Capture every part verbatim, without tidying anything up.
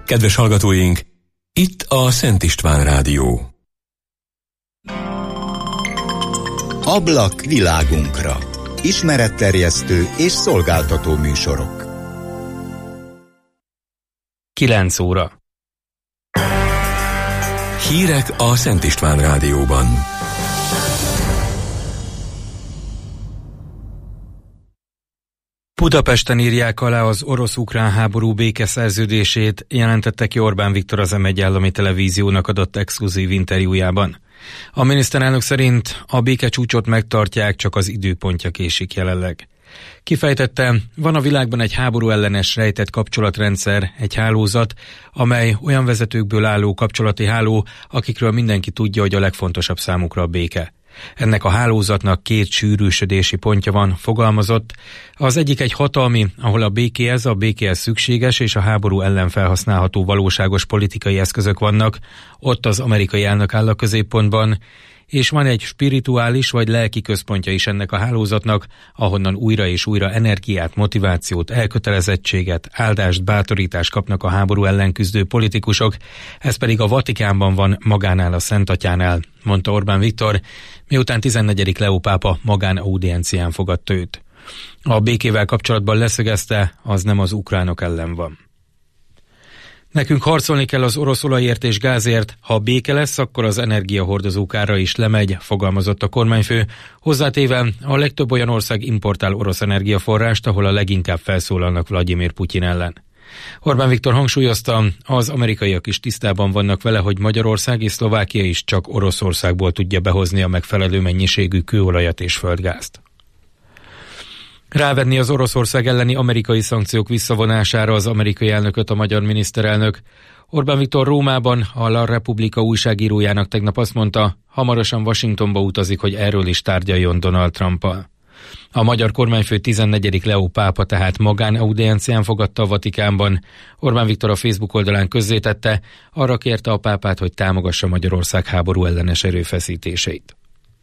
Kedves hallgatóink, itt a Szent István Rádió. Ablak világunkra. Ismeretterjesztő és szolgáltató műsorok. kilenc óra. Hírek a Szent István Rádióban. Budapesten írják alá az orosz-ukrán háború békeszerződését, jelentette ki Orbán Viktor az em egy állami televíziónak adott exkluzív interjújában. A miniszterelnök szerint a békecsúcsot megtartják, csak az időpontja késik jelenleg. Kifejtette, van a világban egy háború ellenes rejtett kapcsolatrendszer, egy hálózat, amely olyan vezetőkből álló kapcsolati háló, akikről mindenki tudja, hogy a legfontosabb számukra a béke. Ennek a hálózatnak két sűrűsödési pontja van, fogalmazott. Az egyik egy hatalmi, ahol a békéhez, a békéhez szükséges és a háború ellen felhasználható valóságos politikai eszközök vannak, ott az amerikai elnök áll a középpontban, és van egy spirituális vagy lelki központja is ennek a hálózatnak, ahonnan újra és újra energiát, motivációt, elkötelezettséget, áldást, bátorítást kapnak a háború ellen küzdő politikusok, ez pedig a Vatikánban van, magánál, a Szent Atyánál, mondta Orbán Viktor, miután tizennegyedik Leó pápa magánaudiencián fogadta őt. A békével kapcsolatban leszögezte, az nem az ukránok ellen van. Nekünk harcolni kell az orosz olajért és gázért, ha béke lesz, akkor az energiahordozók ára is lemegy, fogalmazott a kormányfő, hozzátéve a legtöbb olyan ország importál orosz energiaforrást, ahol a leginkább felszólalnak Vladimir Putyin ellen. Orbán Viktor hangsúlyozta, az amerikaiak is tisztában vannak vele, hogy Magyarország és Szlovákia is csak Oroszországból tudja behozni a megfelelő mennyiségű kőolajat és földgázt. Rávenni az Oroszország elleni amerikai szankciók visszavonására az amerikai elnököt a magyar miniszterelnök. Orbán Viktor Rómában a La Repubblica újságírójának tegnap azt mondta, hamarosan Washingtonba utazik, hogy erről is tárgyaljon Donald Trumpal. A magyar kormányfő tizennegyedik Leó pápa tehát magánaudiencián fogadta a Vatikánban. Orbán Viktor a Facebook oldalán közzétette, arra kérte a pápát, hogy támogassa Magyarország háború ellenes erőfeszítéseit.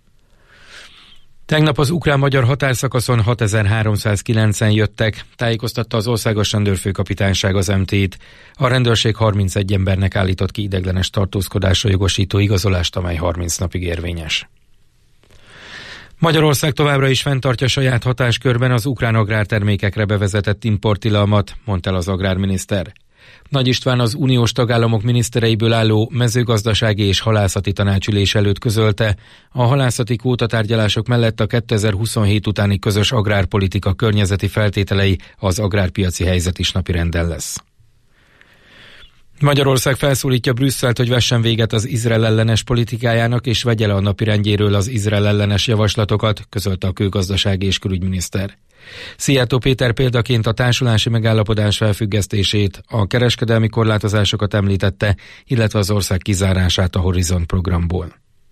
Tegnap az ukrán-magyar határszakaszon hatezer-háromszázkilencen jöttek, tájékoztatta az Országos Rendőrfőkapitányság az em té it. A rendőrség harmincegy embernek állított ki ideiglenes tartózkodásra jogosító igazolást, amely harminc napig érvényes. Magyarország továbbra is fenntartja saját hatáskörben az ukrán agrártermékekre bevezetett importtilalmat, mondta el az agrárminiszter. Nagy István az uniós tagállamok minisztereiből álló mezőgazdasági és halászati tanácsülés előtt közölte, a halászati kvótatárgyalások mellett a kétezer-huszonhét utáni közös agrárpolitika környezeti feltételei, az agrárpiaci helyzet is napirenden lesz. Magyarország felszólítja Brüsszelt, hogy vessen véget az Izrael ellenes politikájának és vegye le a napirendjéről az Izrael ellenes javaslatokat, közölte a kőgazdasági és külügyminiszter. Szijjártó Péter példaként a társulási megállapodás felfüggesztését, a kereskedelmi korlátozásokat említette, illetve az ország kizárását a Horizont programból.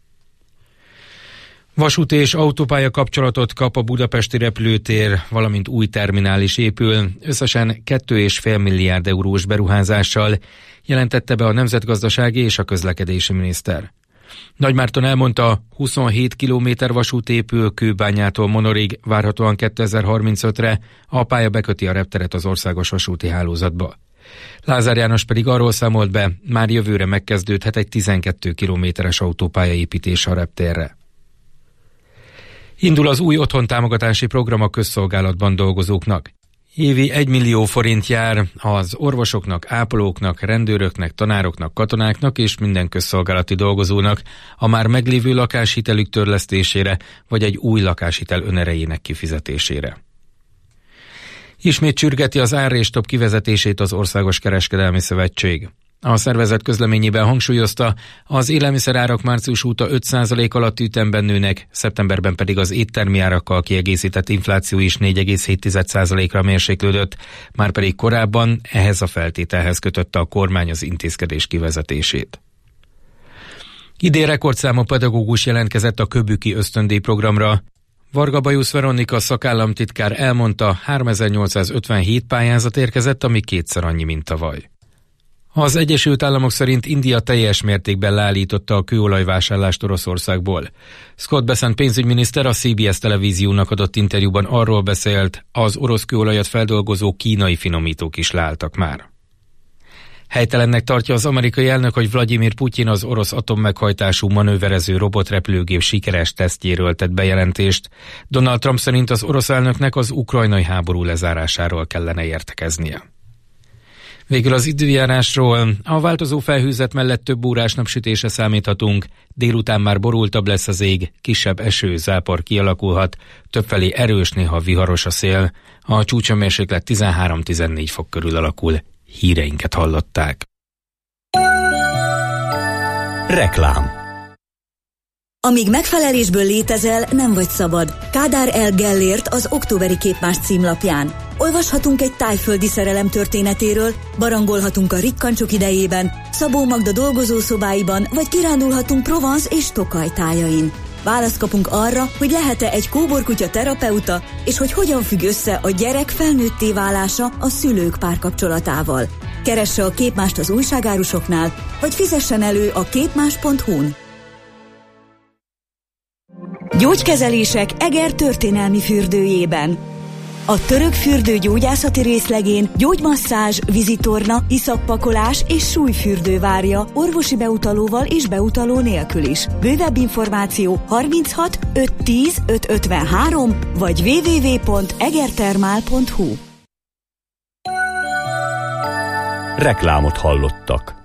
Vasúti és autópálya kapcsolatot kap a budapesti repülőtér, valamint új terminál is épül, összesen két egész öt milliárd eurós beruházással, jelentette be a nemzetgazdasági és a közlekedési miniszter. Nagymárton elmondta, huszonhét kilométer vasút épül Kőbányától Monorig, várhatóan kétezer-harmincötre a pálya beköti a repteret az országos vasúti hálózatba. Lázár János pedig arról számolt be, már jövőre megkezdődhet egy tizenkét kilométeres autópálya építése a reptérre. Indul az új otthontámogatási program a közszolgálatban dolgozóknak. Évi egy millió forint jár az orvosoknak, ápolóknak, rendőröknek, tanároknak, katonáknak és minden közszolgálati dolgozónak a már meglévő lakáshitelük törlesztésére vagy egy új lakáshitel önerejének kifizetésére. Ismét csürgeti az árrésstop kivezetését az Országos Kereskedelmi Szövetség. A szervezet közleményében hangsúlyozta, az élelmiszerárak március óta öt százalék alatti ütemben nőnek, szeptemberben pedig az éttermi árakkal kiegészített infláció is négy egész hét százalékra mérséklődött, márpedig korábban ehhez a feltételhez kötötte a kormány az intézkedés kivezetését. Idén rekordszámú pedagógus jelentkezett a Köbüki ösztöndíj programra. Varga Bajusz Veronika szakállamtitkár elmondta, háromezer-nyolcszázötvenhét pályázat érkezett, ami kétszer annyi, mint tavaly. Az Egyesült Államok szerint India teljes mértékben leállította a kőolajvásárlást Oroszországból. Scott Bessent pénzügyminiszter a cé bé es televíziónak adott interjúban arról beszélt, az orosz kőolajat feldolgozó kínai finomítók is leálltak már. Helytelennek tartja az amerikai elnök, hogy Vladimir Putyin az orosz atommeghajtású manőverező robotrepülőgép sikeres tesztjéről tett bejelentést. Donald Trump szerint az orosz elnöknek az ukrajnai háború lezárásáról kellene értekeznie. Végül az időjárásról. A változó felhőzet mellett több órás napsütésre számíthatunk. Délután már borultabb lesz az ég, kisebb eső, zápor kialakulhat, többfelé erős, néha viharos a szél. A csúcshőmérséklet tizenhárom-tizennégy fok körül alakul. Híreinket hallották. Reklám. Amíg megfelelésből létezel, nem vagy szabad. Kádár L. Gellért az októberi Képmás címlapján. Olvashatunk egy tájföldi szerelem történetéről, barangolhatunk a rikkancsok idejében, Szabó Magda dolgozószobáiban, vagy kirándulhatunk Provence és Tokaj tájain. Választ kapunk arra, hogy lehet-e egy kóborkutya terapeuta, és hogy hogyan függ össze a gyerek felnőtté válása a szülők párkapcsolatával. Keresse a Képmást az újságárusoknál, vagy fizessen elő a képmás pont hu-n. Gyógykezelések Eger történelmi fürdőjében. A török fürdő gyógyászati részlegén gyógymasszázs, vizitorna, iszappakolás és súlyfürdő várja orvosi beutalóval és beutaló nélkül is. Bővebb információ harminchat ötszáz tíz ötszázötvenhárom vagy double-u double-u double-u pont egertermál pont hu. Reklámot hallottak.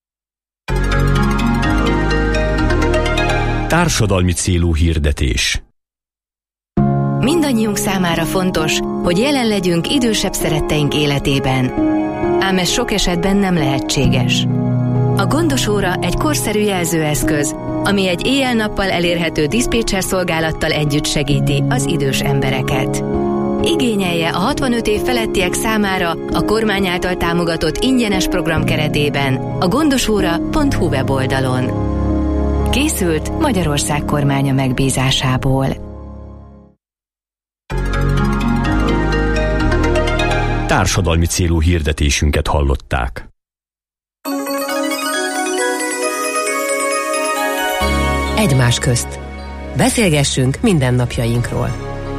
Társadalmi célú hirdetés. Mindannyiunk számára fontos, hogy jelen legyünk idősebb szeretteink életében. Ám ez sok esetben nem lehetséges. A Gondos óra egy korszerű jelzőeszköz, ami egy éjjel-nappal elérhető diszpécser szolgálattal együtt segíti az idős embereket. Igényelje a hatvanöt év felettiek számára a kormány által támogatott ingyenes program keretében a gondosóra pont hu weboldalon. Készült Magyarország kormánya megbízásából. Társadalmi célú hirdetésünket hallották. Egymás közt. Beszélgessünk mindennapjainkról.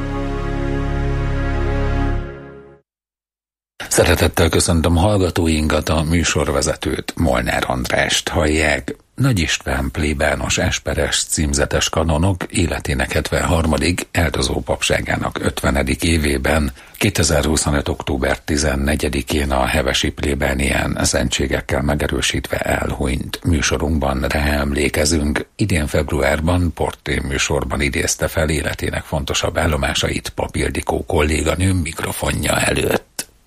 Szeretettel köszöntöm hallgatóinkat, a műsorvezetőt, Molnár Andrást hallják. Nagy István plébános esperes címzetes kanonok életének hetvenharmadik eldozó papságának ötvenedik évében kétezer-huszonöt. október tizennegyedikén a hevesi plébánián szentségekkel megerősítve elhunyt. Műsorunkban rá emlékezünk. Idén februárban portré műsorban idézte fel életének fontosabb állomásait Pap Ildikó kolléganőm mikrofonja előtt.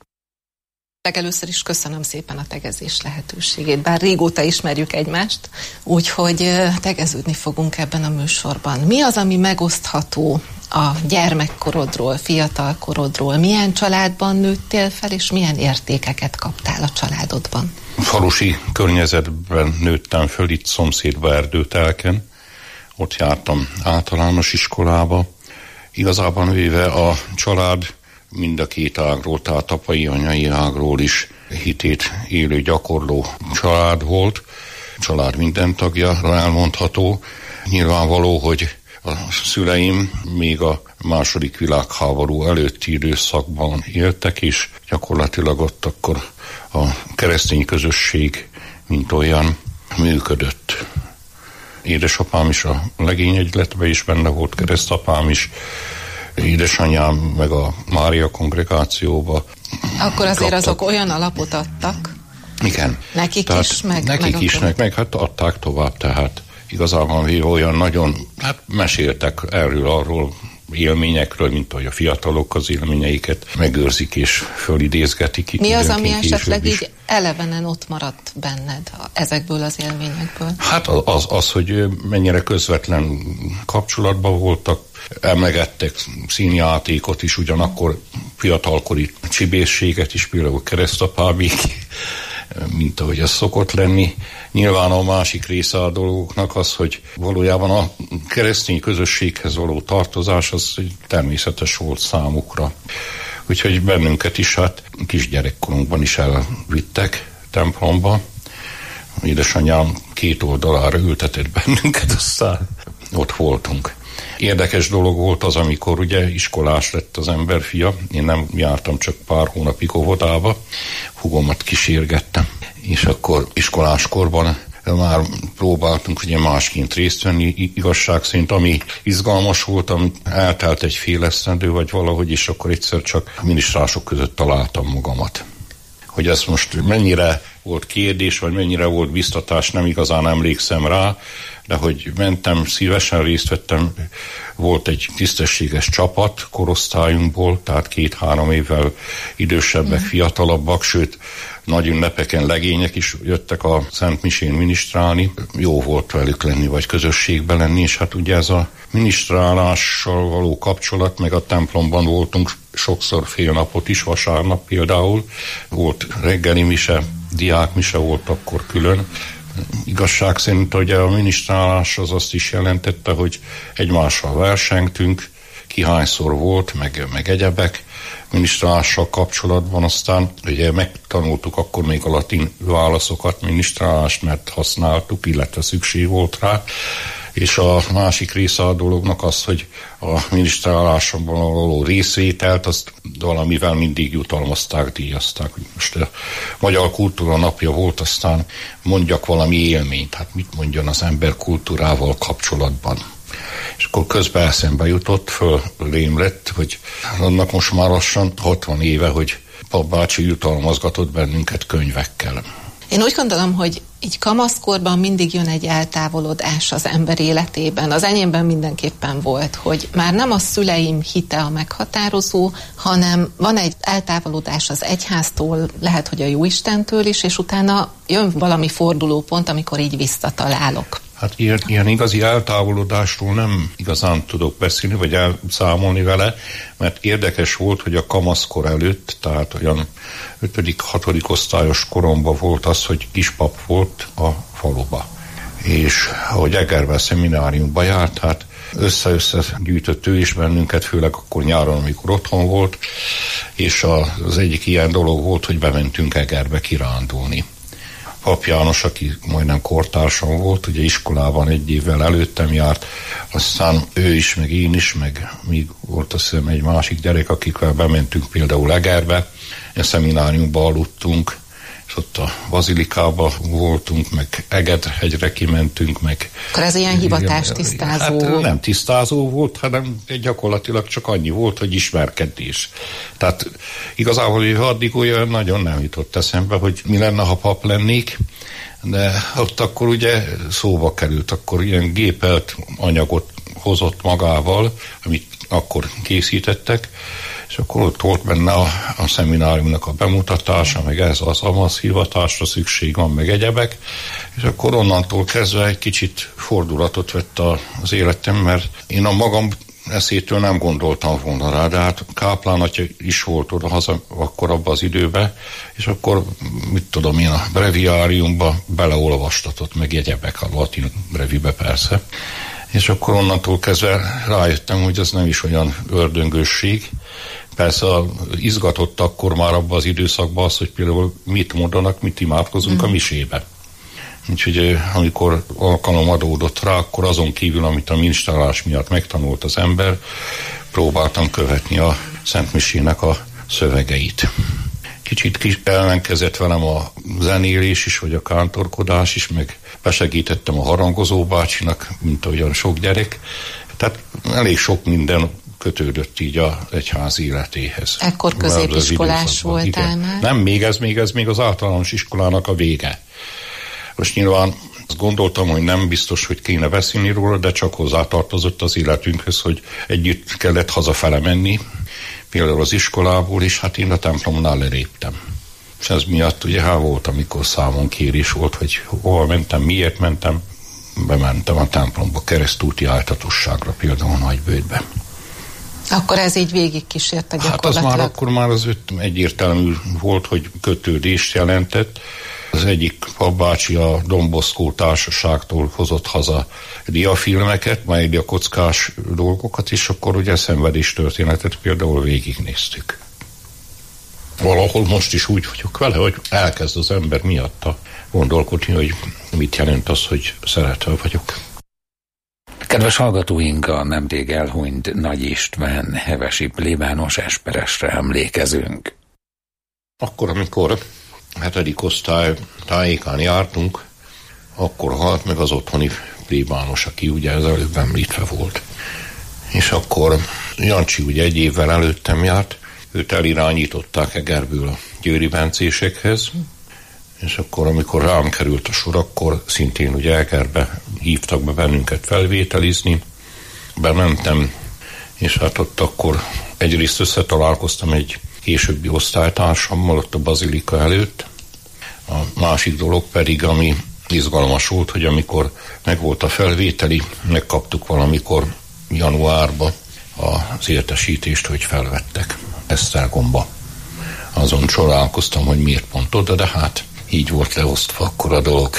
Legelőször is köszönöm szépen a tegezés lehetőségét, bár régóta ismerjük egymást, úgyhogy tegeződni fogunk ebben a műsorban. Mi az, ami megosztható a gyermekkorodról, fiatalkorodról? Milyen családban nőttél fel, és milyen értékeket kaptál a családodban? Falusi környezetben nőttem föl, itt szomszédba Erdőtelken. Ott jártam általános iskolába. Igazából véve a család mind a két ágról, tehát apai, anyai ágról is hitét élő, gyakorló család volt. A család minden tagjára elmondható. Nyilvánvaló, hogy a szüleim még a második világháború előtti időszakban éltek, és gyakorlatilag ott akkor a keresztény közösség mint olyan működött. Édesapám is a legényegyletben is benne volt, keresztapám is, édesanyám meg a Mária kongregációba. Akkor azért kaptak. Azok olyan alapot adtak? Igen. Nekik tehát is, meg Nekik meg is, akkor... meg, meg hát adták tovább, tehát igazából véve olyan nagyon, hát meséltek erről, arról élményekről, mint ahogy a fiatalok az élményeiket megőrzik és fölidézgetik. Mi az, ami esetleg így elevenen ott maradt benned ezekből az élményekből? Hát az, az, hogy mennyire közvetlen kapcsolatban voltak, emlegettek színjátékot is, ugyanakkor fiatalkori csibészséget is, például keresztapámék, mint ahogy ez szokott lenni. Nyilván a másik része a dolgoknak az, hogy valójában a keresztény közösséghez való tartozás az természetes volt számukra. Úgyhogy bennünket is hát kisgyerekkorunkban is elvittek templomba. Édesanyám két oldalára ültetett bennünket, aztán ott voltunk. Érdekes dolog volt az, amikor ugye iskolás lett az ember fia. Én nem jártam csak pár hónapig óvodába, húgomat kísérgettem. és akkor iskoláskorban már próbáltunk ugye másként részt venni, igazság szerint, ami izgalmas volt, ami eltelt egy fél esztendő, vagy valahogy, és akkor egyszer csak minisztrások között találtam magamat. Hogy ez most mennyire volt kérdés, vagy mennyire volt biztatás, nem igazán emlékszem rá, de hogy mentem, szívesen részt vettem, volt egy tisztességes csapat korosztályunkból, tehát két-három évvel idősebbek, fiatalabbak, sőt, nagy ünnepeken legények is jöttek a Szent Misén minisztrálni. Jó volt velük lenni, vagy közösségben lenni, és hát ugye ez a minisztrálással való kapcsolat, meg a templomban voltunk sokszor fél napot is, vasárnap például. Volt reggeli mise, diákmise volt akkor külön. Igazság szerint ugye a minisztrálás az azt is jelentette, hogy egymással versengtünk, ki hányszor volt, meg, meg egyebek minisztrálással kapcsolatban, aztán ugye megtanultuk akkor még a latin válaszokat, minisztrálást, mert használtuk, illetve szükség volt rá, és a másik része a dolognak az, hogy a minisztrálásban való részvételt, azt valamivel mindig jutalmazták, díjazták. Most a Magyar Kultúra Napja volt, aztán mondjak valami élményt, hát mit mondjon az ember kultúrával kapcsolatban. És akkor közben eszembe jutott, fölém lett, hogy annak most már lassan hatvan éve, hogy Pap bácsi jutalmazgatott bennünket könyvekkel. Én úgy gondolom, hogy így kamaszkorban mindig jön egy eltávolodás az ember életében. Az enyémben mindenképpen volt, hogy már nem a szüleim hite a meghatározó, hanem van egy eltávolodás az egyháztól, lehet, hogy a Jóistentől is, és utána jön valami fordulópont, amikor így visszatalálok. Hát ilyen, ilyen igazi eltávolodásról nem igazán tudok beszélni, vagy elszámolni vele, mert érdekes volt, hogy a kamaszkor előtt, tehát olyan ötödik-hatodik osztályos koromban volt az, hogy kispap volt a faluba. És ahogy Egerbe szemináriumba járt, hát össze-össze gyűjtött ő is bennünket, főleg akkor nyáron, amikor otthon volt, és az egyik ilyen dolog volt, hogy bementünk Egerbe kirándulni. Pap János, aki majdnem kortársam volt, ugye iskolában egy évvel előttem járt, aztán ő is, meg én is, meg még volt azt hiszem egy másik gyerek, akikvel bementünk például Egerbe, a szemináriumba aludtunk, és ott a bazilikába voltunk, meg Egedhegyre kimentünk, meg... Akkor ez ilyen hivatástisztázó? Hát nem tisztázó volt, hanem gyakorlatilag csak annyi volt, hogy ismerkedés. Tehát igazából, hogy addig olyan nagyon nem jutott eszembe, hogy mi lenne, ha pap lennék, de ott akkor ugye szóba került, akkor ilyen gépelt anyagot hozott magával, amit akkor készítettek, és akkor ott volt benne a, a szemináriumnak a bemutatása, meg ez az amasz hivatásra szükség van, meg egyebek, és akkor onnantól kezdve egy kicsit fordulatot vett az életem, mert én a magam eszétől nem gondoltam volna rá, de hát káplán atya is volt oda haza akkor abban az időben, és akkor, mit tudom én, a breviáriumba beleolvastatott, meg egyebek, a latin brevibe persze, és akkor onnantól kezdve rájöttem, hogy ez nem is olyan ördöngősség. Persze izgatott akkor már abban az időszakban az, hogy például mit mondanak, mit imádkozunk mm. a misébe. Úgyhogy amikor alkalom adódott rá, akkor azon kívül, amit a minisztrálás miatt megtanult az ember, próbáltam követni a Szent Misének a szövegeit. Kicsit kis ellenkezett velem a zenélés is, vagy a kántorkodás is, meg besegítettem a harangozó bácsinak, mint olyan sok gyerek. Tehát elég sok minden kötődött így az egyház életéhez. Ekkor középiskolás voltál már? Nem, még ez, még ez még az általános iskolának a vége. Most nyilván azt gondoltam, hogy nem biztos, hogy kéne beszélni róla, de csak hozzátartozott az életünkhöz, hogy együtt kellett hazafele menni, például az iskolából, és hát én a templomnál leréptem. És ez miatt ugye hát volt, amikor számon kérés volt, hogy hol mentem, miért mentem, bementem a templomba, keresztúti áltatosságra, például Nagybőjtbe. Akkor ez így végig kísérte gyakorlatilag? Hát az már akkor már az egyértelmű volt, hogy kötődést jelentett. Az egyik papbácsi a Don Bosco társaságtól hozott haza diafilmeket, majd a kockás dolgokat, és akkor ugye szenvedés történetet például végignéztük. Valahol most is úgy vagyok vele, hogy elkezd az ember miatta gondolkodni, hogy mit jelent az, hogy szeretve vagyok. Kedves hallgatóink, a nemrég elhunyt Nagy István hevesi plébános esperesre emlékezünk. Akkor, amikor hetedik osztály tájékán jártunk, akkor halt meg az otthoni plébános, aki ugye az előbb említve volt. És akkor Jancsi ugye egy évvel előttem járt, őt elirányították Egerből a győri bencésekhez, és akkor, amikor rám került a sor, akkor szintén ugye Egerbe hívtak be bennünket felvételizni. Bementem, és hát ott akkor egyrészt összetalálkoztam egy későbbi osztálytársammal ott a bazilika előtt. A másik dolog pedig, ami izgalmas volt, hogy amikor megvolt a felvételi, megkaptuk valamikor januárba az értesítést, hogy felvettek Esztergomba. Azon csodálkoztam, hogy miért pont oda, de hát így volt leosztva akkor a dolog.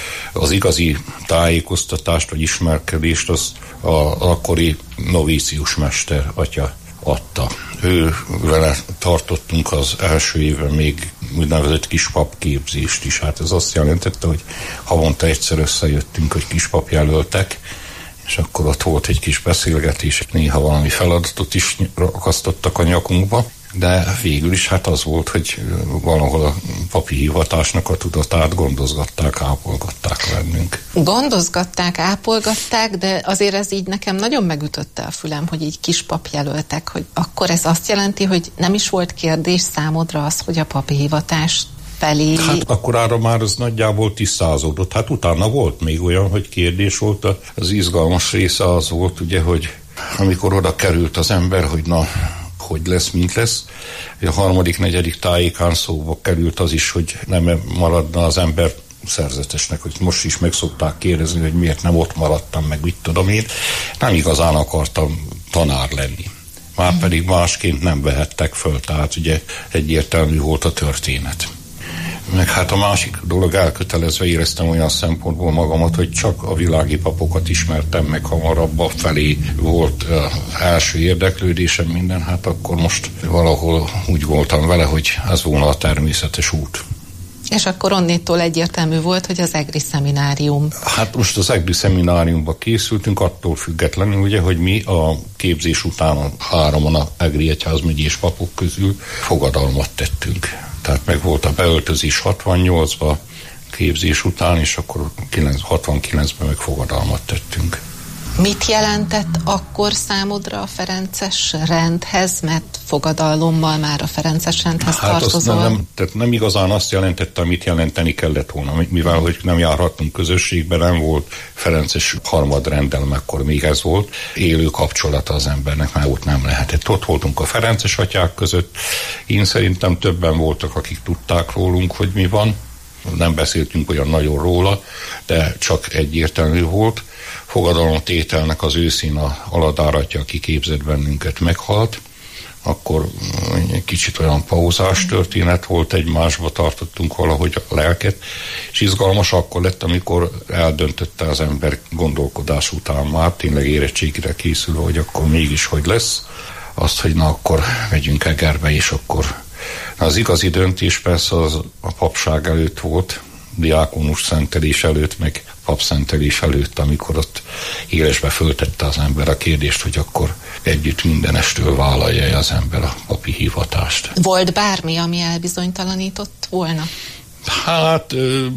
Az igazi tájékoztatást vagy ismerkedést az az akkori novícius mester atya adta. Ő vele tartottunk az első évben még úgynevezett kispap képzést is. Hát ez azt jelentette, hogy havonta egyszer összejöttünk, hogy kispap jelöltek, és akkor ott volt egy kis beszélgetés, néha valami feladatot is rakasztottak a nyakunkba, de végül is hát az volt, hogy valahol a papi hivatásnak a tudatát gondozgatták, ápolgatták bennünk. Gondozgatták, ápolgatták, de azért ez így nekem nagyon megütötte a fülem, hogy így kispap jelöltek, hogy akkor ez azt jelenti, hogy nem is volt kérdés számodra az, hogy a papi hivatás felé... Hát akkorára már az nagyjából tisztázódott. Hát utána volt még olyan, hogy kérdés volt, az izgalmas része az volt, ugye, hogy amikor oda került az ember, hogy na, hogy lesz, mint lesz. A harmadik, negyedik tájékán szóba került az is, hogy nem maradna az ember szerzetesnek, hogy most is meg szokták kérdezni, hogy miért nem ott maradtam, meg mit tudom én. Nem igazán akartam tanár lenni. Már pedig másként nem vehettek föl, tehát ugye egyértelmű volt a történet. Meg hát a másik dolog, elkötelezve éreztem olyan szempontból magamat, hogy csak a világi papokat ismertem meg, hamarabb a felé volt uh, első érdeklődésem minden, hát akkor most valahol úgy voltam vele, hogy ez volna a természetes út. És akkor onnétól egyértelmű volt, hogy az egri szeminárium. Hát most az egri szemináriumba készültünk, attól függetlenül ugye, hogy mi a képzés után a háromon a egri egyházmegyés papok közül fogadalmat tettünk. Tehát meg volt a beöltözés hatvannyolcban képzés után, és akkor hatvankilencben meg fogadalmat tettünk. Mit jelentett akkor számodra a ferences rendhez, mert fogadalommal már a ferences rendhez hát tartozol? Nem, nem, tehát nem igazán azt jelentette, amit jelenteni kellett volna, mivel hogy nem járhattunk közösségben, nem volt ferences harmadrendelem, akkor még ez volt, élő kapcsolata az embernek, már ott nem lehetett. Ott voltunk a ferences atyák között, én szerintem többen voltak, akik tudták rólunk, hogy mi van, nem beszéltünk olyan nagyon róla, de csak egyértelmű volt. Fogadalomtételnek az őszén a aladáratja, aki képzett bennünket, meghalt, akkor egy kicsit olyan pauzás történet volt, egymásba tartottunk valahogy a lelket, és izgalmas akkor lett, amikor eldöntötte az ember gondolkodás után már, tényleg érettségire készülve, hogy akkor mégis hogy lesz, azt, hogy na akkor megyünk Egerbe, és akkor na, az igazi döntés persze az a papság előtt volt, diákonus szentelés előtt, meg papszentelés előtt, amikor ott élesbe föltette az ember a kérdést, hogy akkor együtt mindenestől vállalja az ember a papi hivatást. Volt bármi, ami elbizonytalanított volna? Hát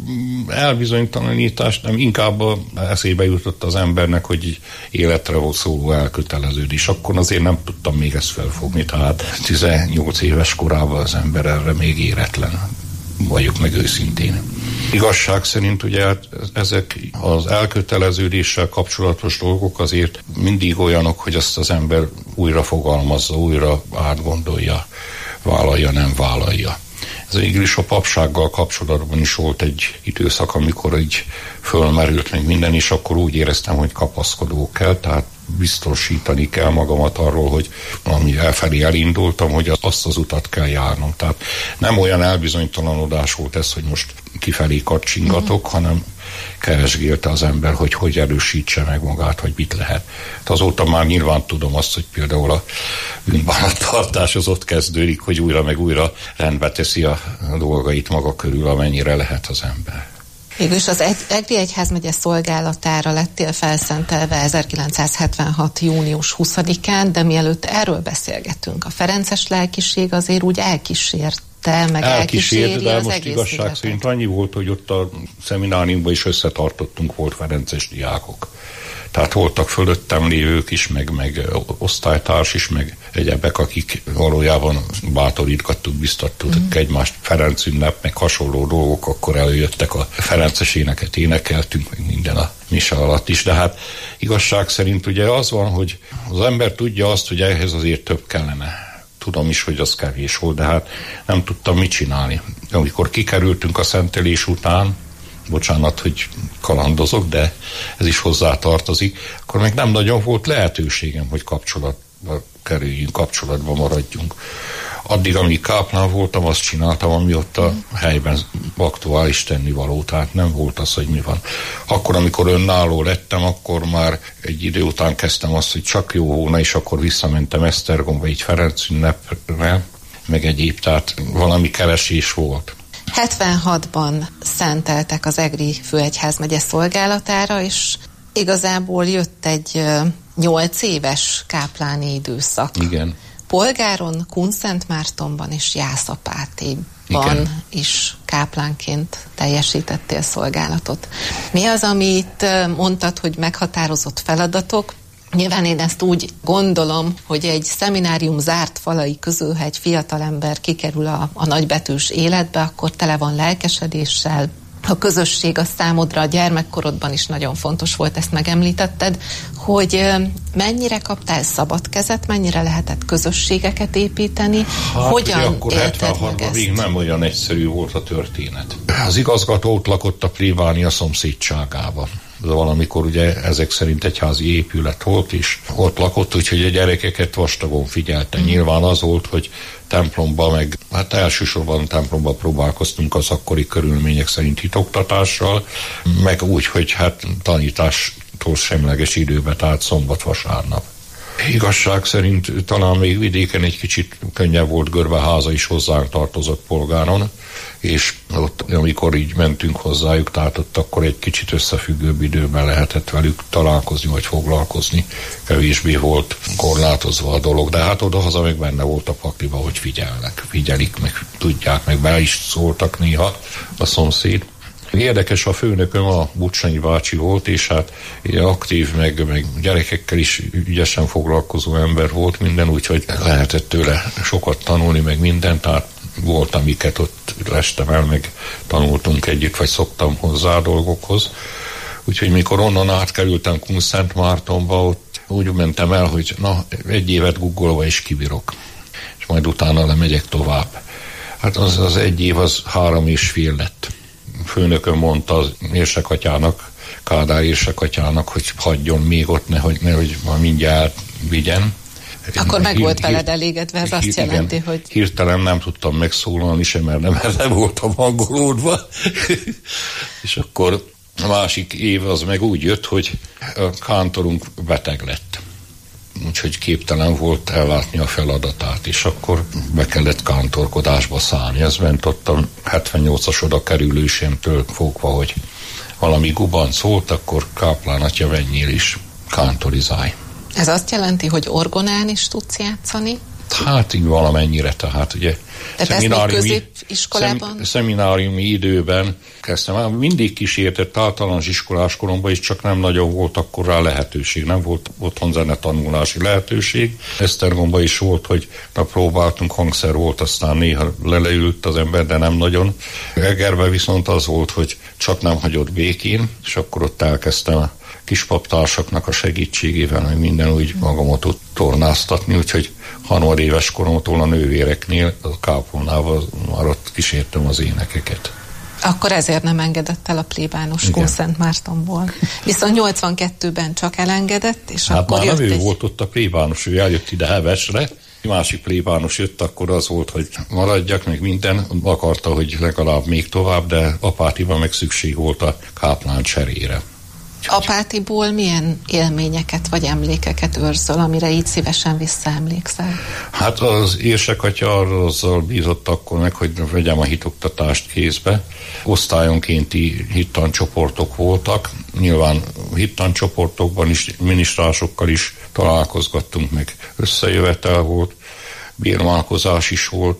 elbizonytalanítás nem, inkább eszébe jutott az embernek, hogy életre volt szóló elköteleződés. Akkor azért nem tudtam még ezt felfogni, tehát tizennyolc éves korában az ember erre még éretlen. Valljuk meg őszintén. Igazság szerint ugye ezek az elköteleződéssel kapcsolatos dolgok azért mindig olyanok, hogy azt az ember újra fogalmazza, újra átgondolja, vállalja, nem vállalja. Ez végül is a papsággal kapcsolatban is volt egy időszak, amikor így fölmerült meg minden, és akkor úgy éreztem, hogy kapaszkodó kell, tehát biztosítani kell magamat arról, hogy ami elfelé elindultam, hogy azt az utat kell járnom. Tehát nem olyan elbizonytalanodás volt ez, hogy most kifelé kacsingatok, mm. hanem keresgélte az ember, hogy hogy erősítse meg magát, hogy mit lehet. Tehát azóta már nyilván tudom azt, hogy például a bűnbánattartás az ott kezdődik, hogy újra meg újra rendbe teszi a dolgait maga körül, amennyire lehet az ember. Végülis az Egri Egyházmegye szolgálatára lettél felszentelve ezerkilencszázhetvenhat. június huszadikán, de mielőtt erről beszélgetünk, a ferences lelkiség azért úgy elkísért elkísérte, meg elkíséri de az most egész igazság életet. szerint annyi volt, hogy ott a szemináriumban is összetartottunk, volt ferences diákok. Tehát voltak fölöttem lévők is, meg, meg osztálytárs is, meg egyebek, akik valójában bátorítgattuk, biztattuk mm. egymást, Ferenc ünnep, meg hasonló dolgok, akkor előjöttek, a ferences éneket énekeltünk, meg minden a mise alatt is, de hát igazság szerint ugye az van, hogy az ember tudja azt, hogy ehhez azért több kellene. Tudom is, hogy az kevés volt, de hát nem tudtam mit csinálni. Amikor kikerültünk a szentelés után, bocsánat, hogy kalandozok, de ez is hozzá tartozik, akkor meg nem nagyon volt lehetőségem, hogy kapcsolatba kerüljünk, kapcsolatba maradjunk. Addig, amíg káplán voltam, azt csináltam, ami ott a helyben aktuális tennivaló, tehát nem volt az, hogy mi van. Akkor, amikor önálló lettem, akkor már egy idő után kezdtem azt, hogy csak jó hóna, és akkor visszamentem Esztergomba, így Ferenc ünnepre, meg egyéb, tehát valami keresés volt. hetvenhatban szenteltek az egri főegyházmegye szolgálatára, és igazából jött egy nyolc éves kápláni időszak. Igen. Polgáron, Kunszentmártonban és Jászapátéban Igen. is káplánként teljesítettél szolgálatot. Mi az, amit mondtad, hogy meghatározott feladatok? Nyilván én ezt úgy gondolom, hogy egy szeminárium zárt falai közül, ha egy fiatalember kikerül a, a nagybetűs életbe, akkor tele van lelkesedéssel. A közösség a számodra a gyermekkorodban is nagyon fontos volt, ezt megemlítetted, hogy mennyire kaptál szabad kezet, mennyire lehetett közösségeket építeni, hát, hogyan akkor élted meg ezt? Még nem olyan egyszerű volt a történet. Az igazgató ott lakott a plébánia szomszédságában. Valamikor ugye ezek szerint egyházi épület volt, és ott lakott, úgyhogy a gyerekeket vastagon figyelte. Mm. Nyilván az volt, hogy templomba, meg hát elsősorban templomba próbálkoztunk az akkori körülmények szerint hitoktatással, meg úgy, hogy hát tanítástól semleges időbe, tehát szombat-vasárnap. Igazság szerint talán még vidéken egy kicsit könnyebb volt, Görbeháza is hozzánk tartozott polgáron, és ott, amikor így mentünk hozzájuk, tehát ott akkor egy kicsit összefüggőbb időben lehetett velük találkozni, vagy foglalkozni. Kevésbé volt korlátozva a dolog, de hát oda-haza meg benne volt a pakliba, hogy figyelnek, figyelik, meg tudják, meg be is szóltak néha a szomszéd. Érdekes, a főnököm a Bucsányi bácsi volt, és hát aktív, meg, meg gyerekekkel is ügyesen foglalkozó ember volt minden, úgyhogy lehetett tőle sokat tanulni, meg mindent, tehát volt, amiket ott lestem el, meg tanultunk együtt, vagy szoktam hozzá a dolgokhoz. Úgyhogy mikor onnan átkerültem Kunszentmártonba, ott úgy mentem el, hogy na, egy évet guggolva is kibírok, és majd utána lemegyek tovább. Hát az, az egy év az három és fél lett. Főnökön mondta az érsekatyának, Kádár érsekatyának, hogy hagyjon még ott, nehogy, nehogy ma mindjárt vigyen. Akkor meg volt veled elégedve, ez azt jelenti, igen, hogy... Hirtelen nem tudtam megszólalni sem, mert nem, nem voltam hangolódva. És akkor a másik év az meg úgy jött, hogy a kántorunk beteg lett. Úgyhogy képtelen volt ellátni a feladatát, és akkor be kellett kántorkodásba szállni. Ez ment ott a hetvennyolcas oda kerülősémtől fogva, hogy valami gubanc volt, akkor káplán atya, menjél is, kántorizálj. Ez azt jelenti, hogy orgonán is tudsz játszani? Hát így valamennyire, tehát ugye tehát ezt még középiskolában? Szem, szemináriumi időben kezdtem. Mindig kísértett általános iskolás koromban is, csak nem nagyon volt akkor rá lehetőség. Nem volt otthon zenetanulási lehetőség. Esztergomban is volt, hogy na, próbáltunk, hangszer volt, aztán néha leleült az ember, de nem nagyon. Egerben viszont az volt, hogy csak nem hagyott békén, és akkor ott elkezdtem a kispaptársaknak a segítségével, meg minden úgy magamat ott tornáztatni, úgyhogy harmadéves koromtól a nővéreknél, a kápolnával már ott kísértem az énekeket. Akkor ezért nem engedett el a plébános Kunszentmártonból. Viszont nyolcvankettőben csak elengedett, és hát akkor már jött nem ő egy... volt ott a plébános, ő eljött ide Hevesre, másik plébános jött, akkor az volt, hogy maradjak, meg minden, akarta, hogy legalább még tovább, de Apátiban meg szükség volt a káplán cserére. Apátiból milyen élményeket vagy emlékeket őrzöl, amire így szívesen visszaemlékszel? Hát az érsekatya azzal bízott akkor meg, hogy vegyem a hitoktatást kézbe. Osztályonkénti hittancsoportok voltak. Nyilván hittancsoportokban is, minisztrásokkal is találkozgattunk, meg összejövetel volt, bírmálkozás is volt.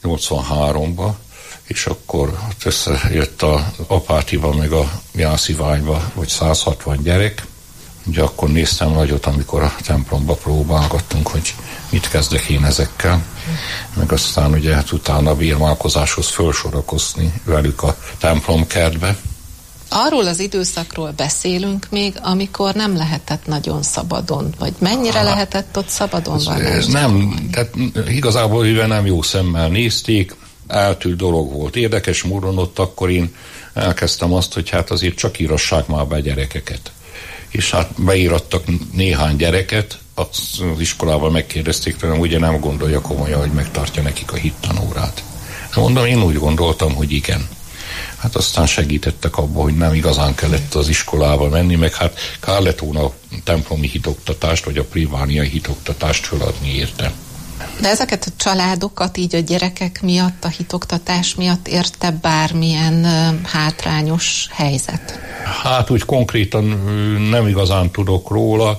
nyolcvanháromba, és akkor összejött a Apátiba meg a Jásziványba, vagy száz hatvan gyerek. Ugye akkor néztem nagyot, amikor a templomba próbálgattunk, hogy mit kezdek én ezekkel. Meg aztán ugye hát utána bírmálkozáshoz fölsorakozni velük a templomkertbe. Arról az időszakról beszélünk még, amikor nem lehetett nagyon szabadon, vagy mennyire hát, lehetett ott szabadon vallást? Nem, tehát igazából mivel nem jó szemmel nézték, eltűnt dolog volt. Érdekes módon ott akkor én elkezdtem azt, hogy hát azért csak írassák már be gyerekeket. És hát beírattak néhány gyereket, az iskolában megkérdezték tőlem, ugye nem gondolja komolyan, hogy megtartja nekik a hittanórát. Mondom, én úgy gondoltam, hogy igen. Hát aztán segítettek abba, hogy nem igazán kellett az iskolába menni, meg hát kár lett volna a templomi hitoktatást, vagy a plébániai hitoktatást föladni érte. De ezeket a családokat így a gyerekek miatt, a hitoktatás miatt érte bármilyen uh, hátrányos helyzet? Hát úgy konkrétan nem igazán tudok róla,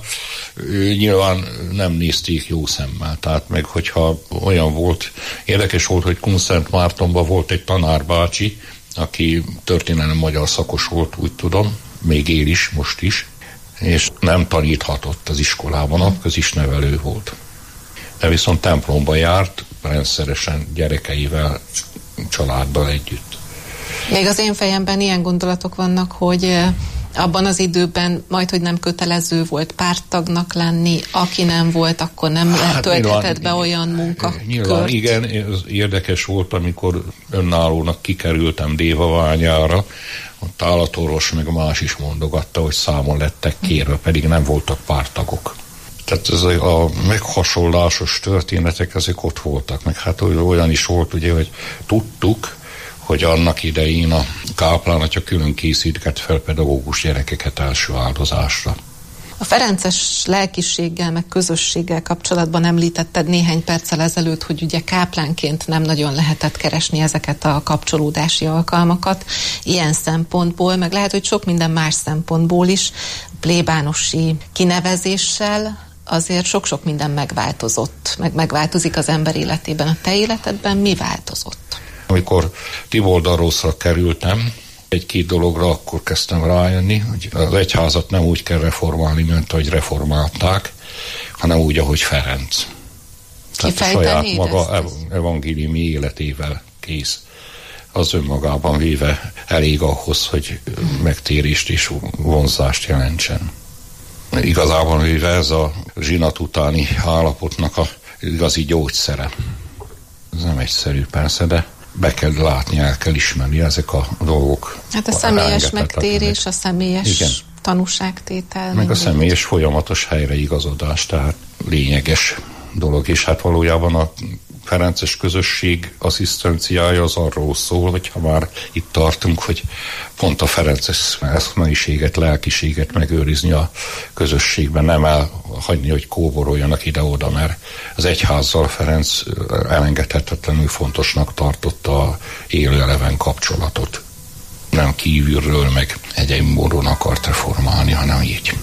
nyilván nem nézték jó szemmel, tehát meg hogyha olyan volt, érdekes volt, hogy Kunszent Mártonban volt egy tanárbácsi, aki történelem magyar szakos volt, úgy tudom, még él is, most is, és nem taníthatott az iskolában, a közisnevelő volt. De viszont templomba járt, rendszeresen gyerekeivel, családdal együtt. Még az én fejemben ilyen gondolatok vannak, hogy abban az időben majd, hogy nem kötelező volt párttagnak lenni, aki nem volt, akkor nem hát tölthetett be olyan munkakört. Nyilván igen, ez érdekes volt, amikor önállónak kikerültem Dévaványára, ott állatorvos meg más is mondogatta, hogy számon lettek kérve, pedig nem voltak párttagok. Tehát ez a meghasonlásos történetek, ezek ott voltak, meg hát olyan is volt, ugye, hogy tudtuk, hogy annak idején a káplán atya külön készített fel pedagógus gyerekeket első áldozásra. A ferences lelkiséggel, meg közösséggel kapcsolatban említetted néhány perccel ezelőtt, hogy ugye káplánként nem nagyon lehetett keresni ezeket a kapcsolódási alkalmakat. Ilyen szempontból, meg lehet, hogy sok minden más szempontból is, plébánosi kinevezéssel azért sok-sok minden megváltozott, meg megváltozik az ember életében. A te életedben mi változott? Amikor Tiboldaroszra kerültem, egy-két dologra akkor kezdtem rájönni, hogy az egyházat nem úgy kell reformálni, mint ahogy reformálták, hanem úgy, ahogy Ferenc. Tehát a saját maga ev- evangéliumi életével kész. Az önmagában véve elég ahhoz, hogy megtérést és vonzást jelentsen. Igazából véve ez a zsinat utáni állapotnak a igazi gyógyszere. Ez nem egyszerű persze, de be kell látni, el kell ismerni ezek a dolgok. Hát a személyes megtérés, a személyes igen. tanúságtétel. Meg a személyes folyamatos helyreigazodás, tehát lényeges dolog, és hát valójában a ferences közösség asszisztenciája az arról szól, hogyha már itt tartunk, hogy pont a ferences eszmeiséget, lelkiséget megőrizni a közösségben, nem elhagyni, hogy kóboroljanak ide-oda, mert az egyházzal Ferenc elengedhetetlenül fontosnak tartotta a élő eleven kapcsolatot. Nem kívülről, meg egyéb módon akart reformálni, hanem így.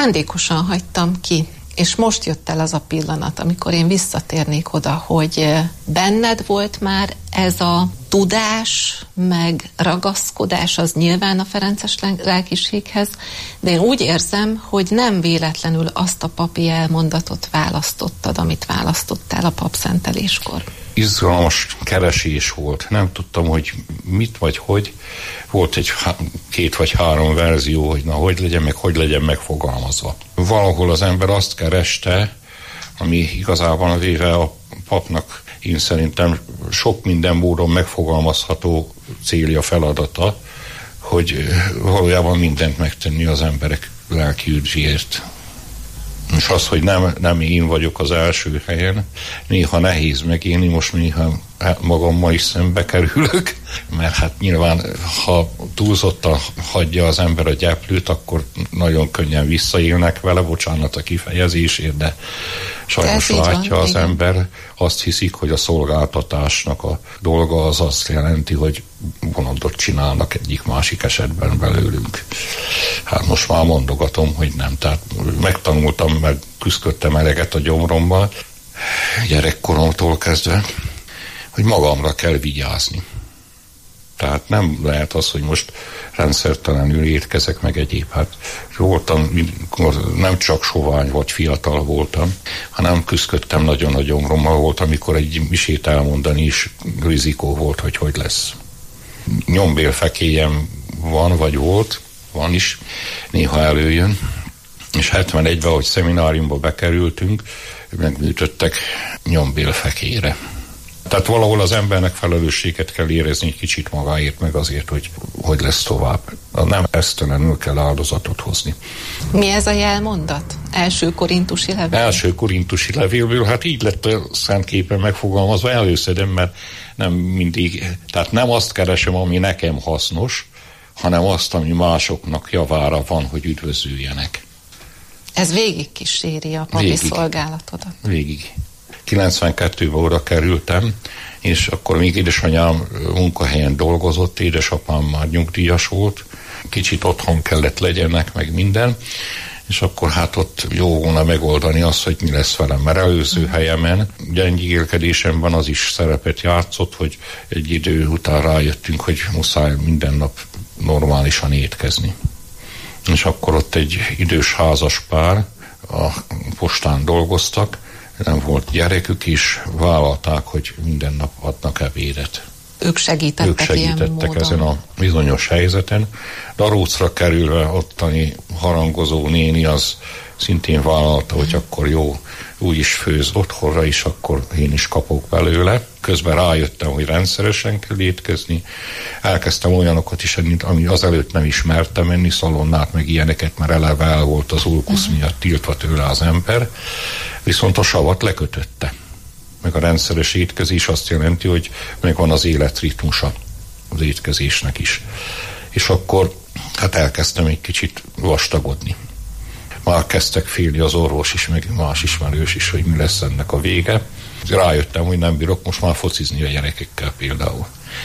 Szándékosan hagytam ki, és most jött el az a pillanat, amikor én visszatérnék oda, hogy benned volt már ez a tudás, meg ragaszkodás, az nyilván a ferences lelkiséghez, de én úgy érzem, hogy nem véletlenül azt a papi elmondatot választottad, amit választottál a papszenteléskor. Izgalmas keresés volt. Nem tudtam, hogy mit vagy hogy. Volt egy két vagy három verzió, hogy na, hogy legyen meg, hogy legyen megfogalmazva. Valahol az ember azt kereste, ami igazából véve a papnak én szerintem sok minden módon megfogalmazható célja, feladata, hogy valójában mindent megtenni az emberek lelki üdvéért. És az, hogy nem, nem én vagyok az első helyen, néha nehéz megélni, most néha magammal is szembe kerülök, mert hát nyilván, ha túlzottan hagyja az ember a gyeplőt, akkor nagyon könnyen visszaélnek vele, bocsánat a kifejezésért, de sajnos látja van, az igen. ember, azt hiszik, hogy a szolgáltatásnak a dolga az azt jelenti, hogy vonodot csinálnak egyik másik esetben belőlünk. Hát most már mondogatom, hogy nem. Tehát megtanultam, meg küzdöttem eleget a gyomrommal, gyerekkoromtól kezdve, hogy magamra kell vigyázni. Tehát nem lehet az, hogy most rendszertelenül étkezek meg egyéb. Hát voltam, nem csak sovány vagy fiatal voltam, hanem küzdöttem nagyon a gyomrommal, volt, amikor egy misét elmondani is rizikó volt, hogy hogy lesz. Nyombélfekélyem van, vagy volt, van is, néha előjön, és hetvenegyben, ahogy szemináriumba bekerültünk, megműtöttek nyombélfekére. Tehát valahol az embernek felelősséget kell érezni egy kicsit magáért, meg azért, hogy hogy lesz tovább. Nem esztelenül kell áldozatot hozni. Mi ez a jelmondat? Első korintusi levél? Első korintusi levélből, hát így lett a szentképen megfogalmazva, előszedem, mert nem mindig, tehát nem azt keresem, ami nekem hasznos, hanem azt, ami másoknak javára van, hogy üdvözüljenek. Ez végig kíséri a papi végig. Szolgálatodat. Végig. kilencvenkettőben oda kerültem, és akkor még édesanyám munkahelyen dolgozott, édesapám már nyugdíjas volt, kicsit otthon kellett legyenek, meg minden, és akkor hát ott jó volna megoldani azt, hogy mi lesz velem, mert előző helyemen, gyengélkedésemben az is szerepet játszott, hogy egy idő után rájöttünk, hogy muszáj minden nap normálisan étkezni. És akkor ott egy idős házas pár a postán dolgoztak, nem volt gyerekük is, vállalták, hogy minden nap adnak ebédet. Ők segítettek, ők segítettek ezen a bizonyos helyzeten. Darócra kerülve ottani harangozó néni az szintén vállalta, hogy akkor jó, úgy is főz otthonra is, akkor én is kapok belőle. Közben rájöttem, hogy rendszeresen kell étkezni. Elkezdtem olyanokat is, ami azelőtt nem ismertem enni, szalonnát, meg ilyeneket, mert eleve el volt az ulkusz miatt tiltva tőle az ember. Viszont a savat lekötötte. Meg a rendszeres étkezés azt jelenti, hogy megvan az életritmusa az étkezésnek is. És akkor hát elkezdtem egy kicsit vastagodni. Már kezdtek félni az orvos is, meg más ismerős is, hogy mi lesz ennek a vége. Rájöttem, hogy nem bírok most már focizni a gyerekekkel például.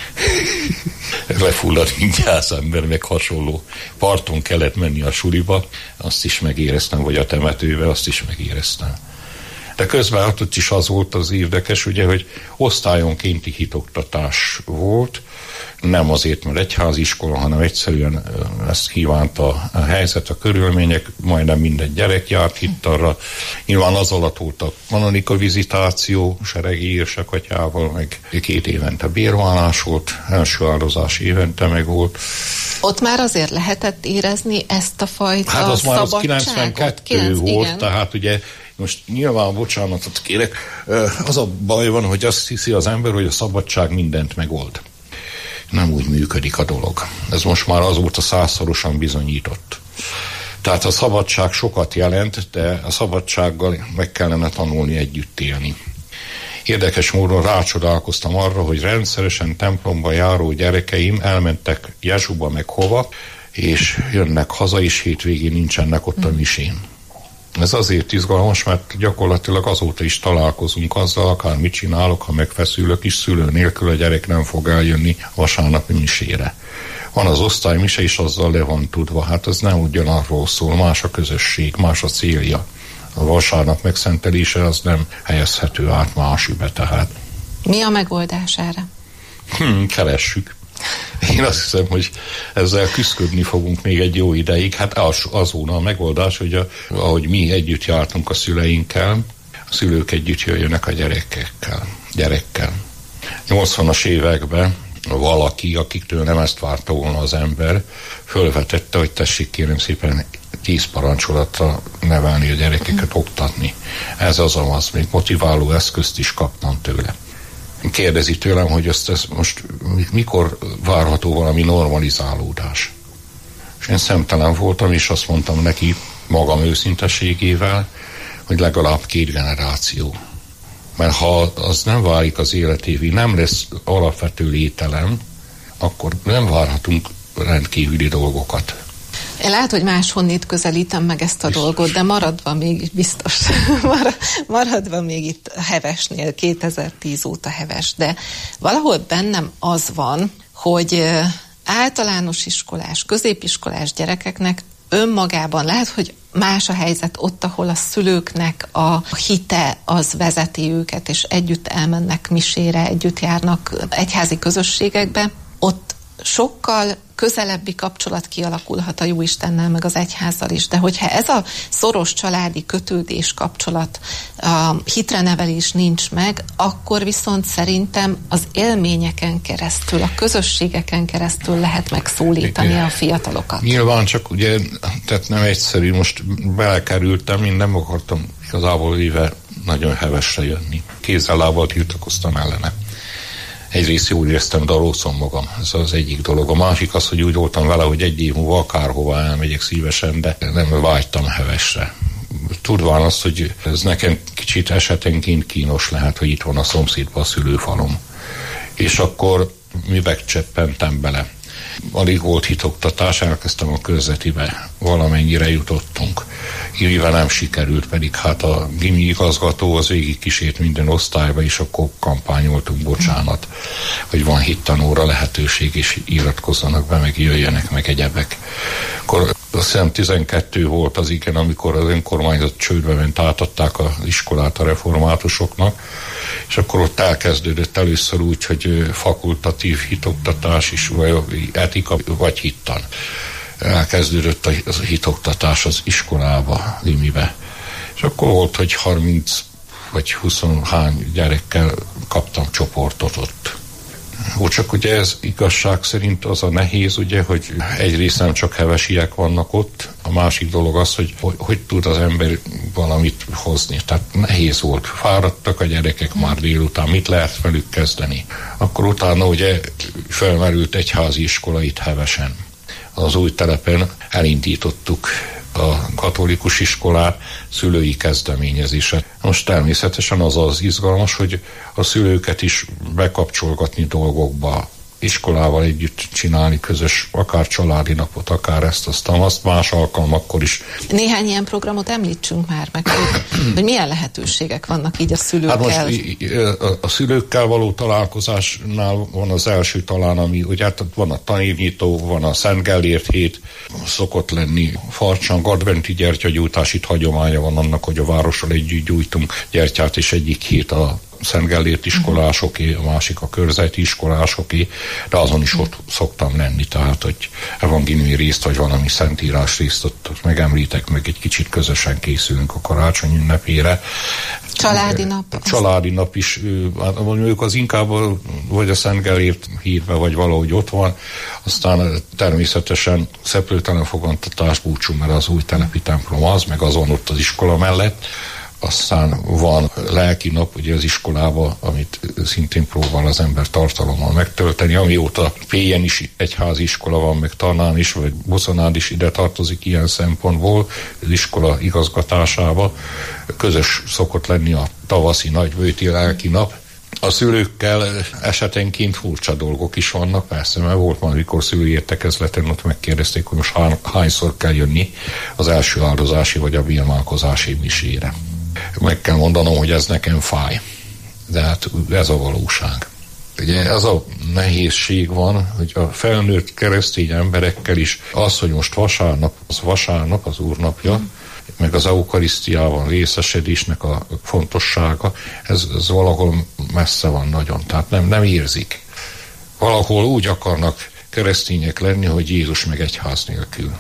Lefulladt mindjárt az ember, meg hasonló. Parton kellett menni a suliba, azt is megéreztem, vagy a temetőbe, azt is megéreztem. De közben ott is az volt az érdekes, ugye, hogy osztályonkénti hitoktatás volt, nem azért, mert egyháziskola, hanem egyszerűen ezt kívánta a helyzet, a körülmények, majdnem minden gyerek járt hittarra. Nyilván az alatt volt a kanonika vizitáció, seregi érsekatyával, meg két évente bérvállás volt, első áldozás évente meg volt. Ott már azért lehetett érezni ezt a fajta szabadságot? Hát az már az kilencvenkettő volt, igen. Tehát ugye most nyilván bocsánatot kérek, az a baj van, hogy azt hiszi az ember, hogy a szabadság mindent megold. Nem úgy működik a dolog. Ez most már azóta százszorosan bizonyított. Tehát a szabadság sokat jelent, de a szabadsággal meg kellene tanulni együtt élni. Érdekes módon rácsodálkoztam arra, hogy rendszeresen templomba járó gyerekeim elmentek Jezsuba meg hova, és jönnek haza, és hétvégén nincsenek ott a misén. Ez azért izgalmas, mert gyakorlatilag azóta is találkozunk azzal, akár mit csinálok, ha megfeszülök is, szülő nélkül a gyerek nem fog eljönni vasárnapi misére. Van az osztálymise, és azzal le van tudva. Hát ez nem ugyanarról szól, más a közösség, más a célja. A vasárnap megszentelése az nem helyezhető át másibe, tehát. Mi a megoldás erre? Hm, keressük. Én azt hiszem, hogy ezzel küszködni fogunk még egy jó ideig. Hát az, az volna a megoldás, hogy a, ahogy mi együtt jártunk a szüleinkkel, a szülők együtt jöjjönek a gyerekekkel, gyerekkel. nyolcvanas években valaki, akiktől nem ezt várta volna az ember, fölvetette, hogy tessék kérem szépen tíz parancsolatra nevelni a gyerekeket, oktatni. Ez az az, még motiváló eszközt is kaptam tőle. Kérdezi tőlem, hogy ezt, ezt most mikor várható valami normalizálódás. És én szemtelen voltam, és azt mondtam neki magam őszintességével, hogy legalább két generáció. Mert ha az nem válik az életévé, nem lesz alapvető lételem, akkor nem várhatunk rendkívüli dolgokat. Én lehet, hogy máshonnét közelítem meg ezt a biztos. dolgot, de maradva még biztos, maradva még itt Hevesnél, kétezer-tíz óta Heves, de valahol bennem az van, hogy általános iskolás, középiskolás gyerekeknek önmagában lehet, hogy más a helyzet ott, ahol a szülőknek a hite az vezeti őket, és együtt elmennek misére, együtt járnak egyházi közösségekbe, ott sokkal közelebbi kapcsolat kialakulhat a Jóistennel, meg az egyházzal is. De hogyha ez a szoros családi kötődés, kapcsolat, a hitrenevelés nincs meg, akkor viszont szerintem az élményeken keresztül, a közösségeken keresztül lehet megszólítani a fiatalokat. Nyilván csak ugye, tehát nem egyszerű, most belekerültem, én nem akartam igazából éve nagyon Hevesre jönni. Kézzel lábbal tiltakoztam ellene. Egyrészt jól éreztem, de rosszom magam. Ez az egyik dolog. A másik az, hogy úgy voltam vele, hogy egy év múlva akárhova elmegyek szívesen, de nem vágytam Hevesre. Tudván azt, hogy ez nekem kicsit esetenként kínos lehet, hogy itt van a szomszédban a szülőfalom. És akkor mibe cseppentem bele. Alig volt hitoktatás, elkezdtem a körzetibe. Valamennyire jutottunk. Mivel nem sikerült, pedig hát a gimi igazgató az végig kísért minden osztályba, és akkor kampányoltunk, bocsánat, hogy van hittanóra lehetőség, és iratkozzanak be, meg jöjjenek, meg egyebek. Akkor azt hiszem tizenkettő volt az igen, amikor az önkormányzat csődbe ment, átadták az iskolát a reformátusoknak, és akkor ott elkezdődött először úgy, hogy fakultatív hitoktatás is, vagy etika, vagy hittan. Elkezdődött a hitoktatás az iskolába, limibe. És akkor volt, hogy harminc vagy huszonhány gyerekkel kaptam csoportot ott. Úgy csak ugye ez igazság szerint az a nehéz, ugye, hogy egyrészt nem csak hevesiek vannak ott, a másik dolog az, hogy hogy, hogy tud az ember valamit hozni. Tehát nehéz volt. Fáradtak a gyerekek már délután, mit lehet velük kezdeni. Akkor utána ugye felmerült egyházi iskola itt Hevesen. Az új telepen elindítottuk a katolikus iskolát, szülői kezdeményezéset. Most természetesen az az izgalmas, hogy a szülőket is bekapcsolgatni dolgokba, iskolával együtt csinálni közös, akár családi napot, akár ezt, azt, azt más alkalmakkor is. Néhány ilyen programot említsünk már meg, hogy, hogy milyen lehetőségek vannak így a szülőkkel. Hát most a, a szülőkkel való találkozásnál van az első talán, ami, ugye hát van a tanévnyitó, van a Szent Gellért hét, szokott lenni farcsang, adventi gyertyagyújtás, itt hagyománya van annak, hogy a várossal együtt gyújtunk gyertyát, és egyik hét a Szent Gellért iskolásoké, a másik a körzeti iskolásoké, de azon is ott szoktam lenni, tehát, hogy evangéliumi részt, vagy valami szentírás részt ott, ott megemlítek, meg egy kicsit közösen készülünk a karácsony ünnepére. Családi nap. Családi nap is, mondjuk az inkább vagy a Szent Gellért hírben, vagy valahogy ott van, aztán természetesen szeplőtelen fogantatás, búcsú, mert az új telepi templom az, meg azon ott az iskola mellett. Aztán van lelki nap, ugye az iskolában, amit szintén próbál az ember tartalommal megtölteni, amióta Pélyen is egyházi iskola van, meg Tarnán is, vagy Boszonád is ide tartozik ilyen szempontból, az iskola igazgatásába. Közös szokott lenni a tavaszi nagybőti lelki nap. A szülőkkel esetenként furcsa dolgok is vannak, persze, mert volt már, amikor szülői értekezleten ott megkérdezték, hogy most hányszor kell jönni az első áldozási vagy a bírmálkozási misére. Meg kell mondanom, hogy ez nekem fáj. De hát ez a valóság. Ugye az a nehézség van, hogy a felnőtt keresztény emberekkel is az, hogy most vasárnap, az vasárnap, az Úrnapja, meg az eukarisztiában részesedésnek a fontossága, ez, ez valahol messze van nagyon, tehát nem, nem érzik. Valahol úgy akarnak keresztények lenni, hogy Jézus meg egyház nélkül.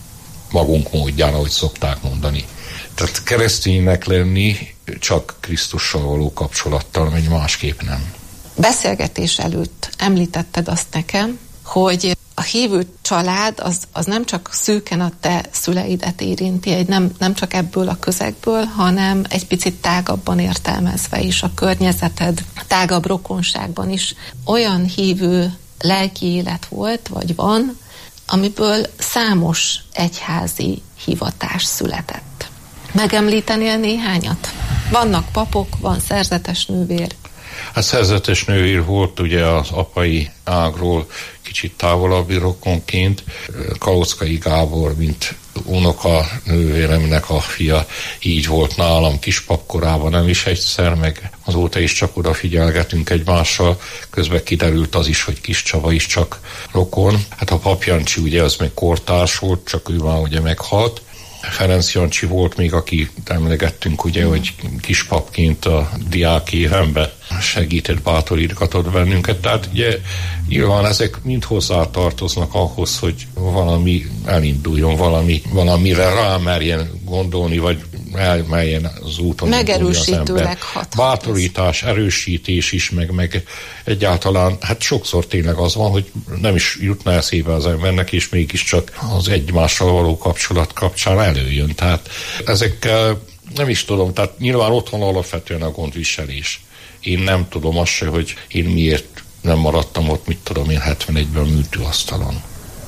Magunk módján, ahogy szokták mondani. Tehát kereszténynek lenni csak Krisztussal való kapcsolattal, megy másképp nem. Beszélgetés előtt említetted azt nekem, hogy a hívő család az, az nem csak szűken a te szüleidet érinti, egy nem, nem csak ebből a közegből, hanem egy picit tágabban értelmezve is, a környezeted tágabb rokonságban is olyan hívő lelki élet volt, vagy van, amiből számos egyházi hivatás született. Megemlítenél néhányat? Vannak papok, van szerzetes nővér. Hát szerzetes nővér volt ugye az apai ágról kicsit távolabbi rokonként. Kalockai Gábor, mint unoka nővéremnek a fia, így volt nálam kispapkorában nem is egyszer, meg azóta is csak odafigyelgetünk egymással. Közben kiderült az is, hogy Kis Csaba is csak rokon. Hát a pap Jancsi ugye az még kortárs volt, csak ő már ugye meghalt. Ferenc Jancsi volt még, aki emlegettünk, ugye, hogy kispapként a diák évemben segített, bátorítgatott bennünket. Tehát ugye nyilván ezek mind hozzátartoznak ahhoz, hogy valami elinduljon, valami, valamire rámerjen gondolni, vagy elmerjen az úton. Megerősítőleg hat. Bátorítás, erősítés is, meg, meg egyáltalán, hát sokszor tényleg az van, hogy nem is jutna eszébe az embernek, és mégiscsak az egymással való kapcsolat kapcsán előjön. Tehát ezekkel nem is tudom, tehát nyilván ott van alapvetően a gondviselés. Én nem tudom azt se, hogy én miért nem maradtam ott, mit tudom én, hetvenegyben műtőasztalon.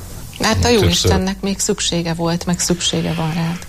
Hát a Jóistennek még szüksége volt, meg szüksége van rád.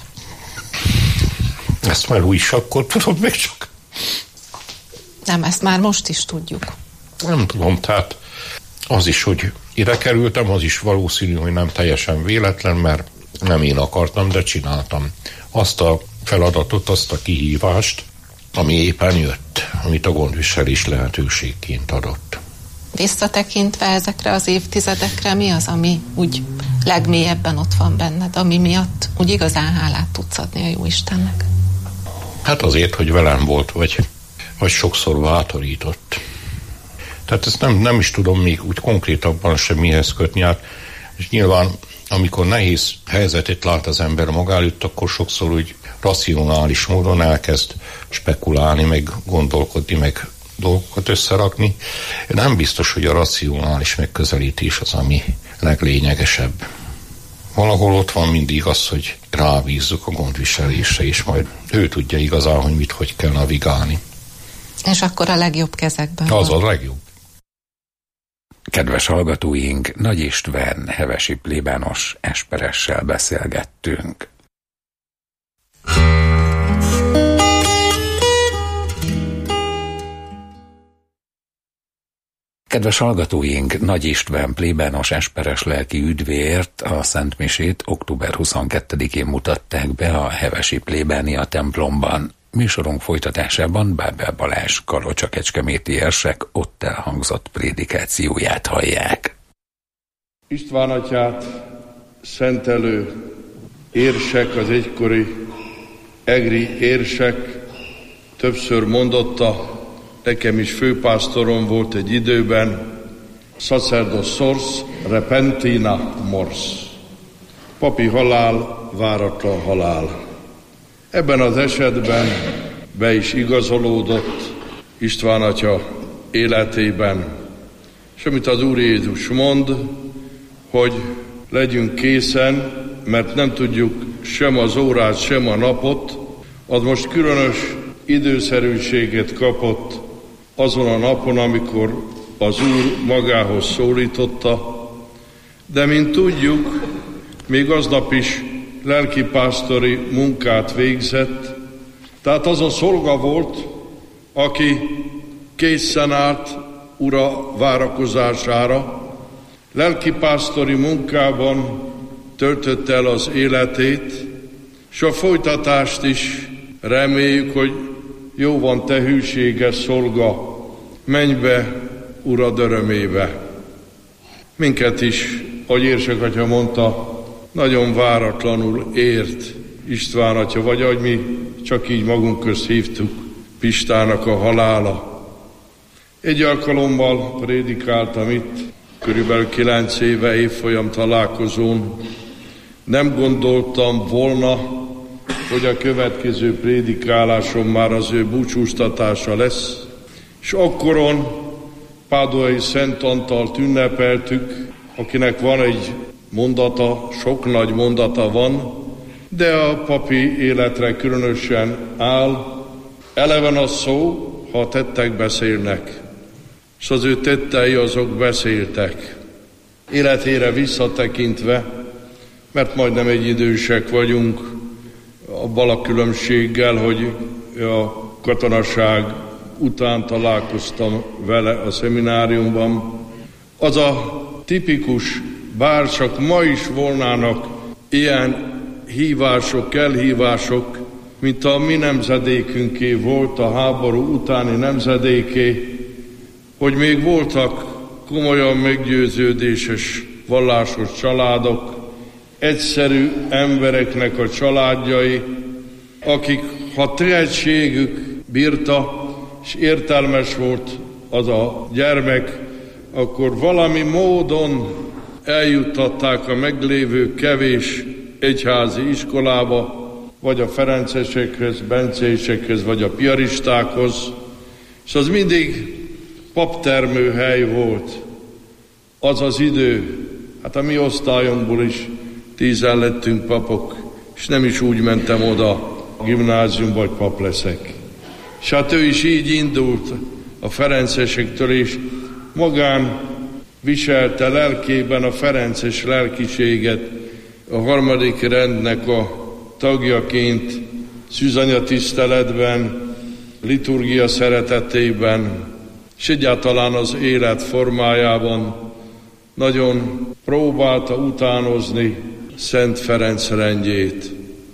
Ezt már úgy is akkor tudom, még csak. Nem, ezt már most is tudjuk. Nem tudom, tehát az is, hogy ide kerültem, az is valószínű, hogy nem teljesen véletlen, mert nem én akartam, de csináltam azt a feladatot, azt a kihívást, ami éppen jött, amit a gondviselés lehetőségként adott. Visszatekintve ezekre az évtizedekre, mi az, ami úgy legmélyebben ott van benned, ami miatt úgy igazán hálát tudsz adni a Jóistennek? Hát azért, hogy velem volt, vagy, vagy sokszor bátorított. Tehát ezt nem, nem is tudom még úgy konkrétabban sem mihez kötni át, és nyilván amikor nehéz helyzetet lát az ember maga előtt, akkor sokszor úgy racionális módon elkezd spekulálni, meg gondolkodni, meg dolgokat összerakni. Nem biztos, hogy a racionális megközelítés az, ami leglényegesebb. Valahol ott van mindig az, hogy rábízzuk a gondviselésre, és majd ő tudja igazán, hogy mit, hogy kell navigálni. És akkor a legjobb kezekben Az van. a legjobb. Kedves hallgatóink, Nagy István hevesi plébános esperessel beszélgettünk. Kedves hallgatóink, Nagy István plébános esperes lelki üdvért a Szentmisét október huszonkettedikén mutatták be a hevesi plébánia templomban. Műsorunk folytatásában Bábel Balázs Kalocsa-Kecskeméti érsek ott elhangzott prédikációját hallják. István atyát szentelő érsek, az egykori egri érsek többször mondotta, nekem is főpásztorom volt egy időben, sacerdos sors repentina mors. Papi halál, váratlan halál. Ebben az esetben be is igazolódott István atya életében. És amit az Úr Jézus mond, hogy legyünk készen, mert nem tudjuk sem az órát, sem a napot, az most különös időszerűséget kapott azon a napon, amikor az Úr magához szólította, de mint tudjuk, még aznap is lelkipásztori munkát végzett, tehát az a szolga volt, aki készen állt Ura várakozására, lelkipásztori munkában töltötte el az életét, és a folytatást is reméljük, hogy jó van, te hűséges szolga, menj be urad örömébe. Minket is, ahogy Érsek atya mondta, nagyon váratlanul ért István atya, vagy ahogy mi csak így magunk közt hívtuk, Pistának a halála. Egy alkalommal prédikáltam itt, körülbelül kilenc éve évfolyam találkozón. Nem gondoltam volna, hogy a következő prédikálásom már az ő búcsúztatása lesz, és akkoron Páduai Szent Antalt ünnepeltük, akinek van egy mondata, sok nagy mondata van, de a papi életre különösen áll. Eleven a szó, ha a tettek beszélnek, és az ő tettei azok beszéltek. Életére visszatekintve, mert majdnem egy idősek vagyunk, abban a különbséggel, hogy a katonaság után találkoztam vele a szemináriumban. Az a tipikus, bár csak ma is volnának ilyen hívások, elhívások, mint a mi nemzedékünké volt, a háború utáni nemzedéké, hogy még voltak komolyan meggyőződéses, vallásos családok, egyszerű embereknek a családjai, akik, ha tehetségük bírta, és értelmes volt az a gyermek, akkor valami módon eljuttatták a meglévő kevés egyházi iskolába, vagy a ferencesekhez, bencésekhez, vagy a piaristákhoz, és az mindig paptermőhely volt. Az az idő, hát a mi osztályunkból is tízen lettünk papok, és nem is úgy mentem oda a gimnáziumba, hogy pap leszek. És hát ő is így indult a ferencesektől, és magán viselte lelkében a ferences lelkiséget, a harmadik rendnek a tagjaként, szűzanya tiszteletben, liturgia szeretetében, és egyáltalán az élet formájában nagyon próbálta utánozni Szent Ferenc rendjét.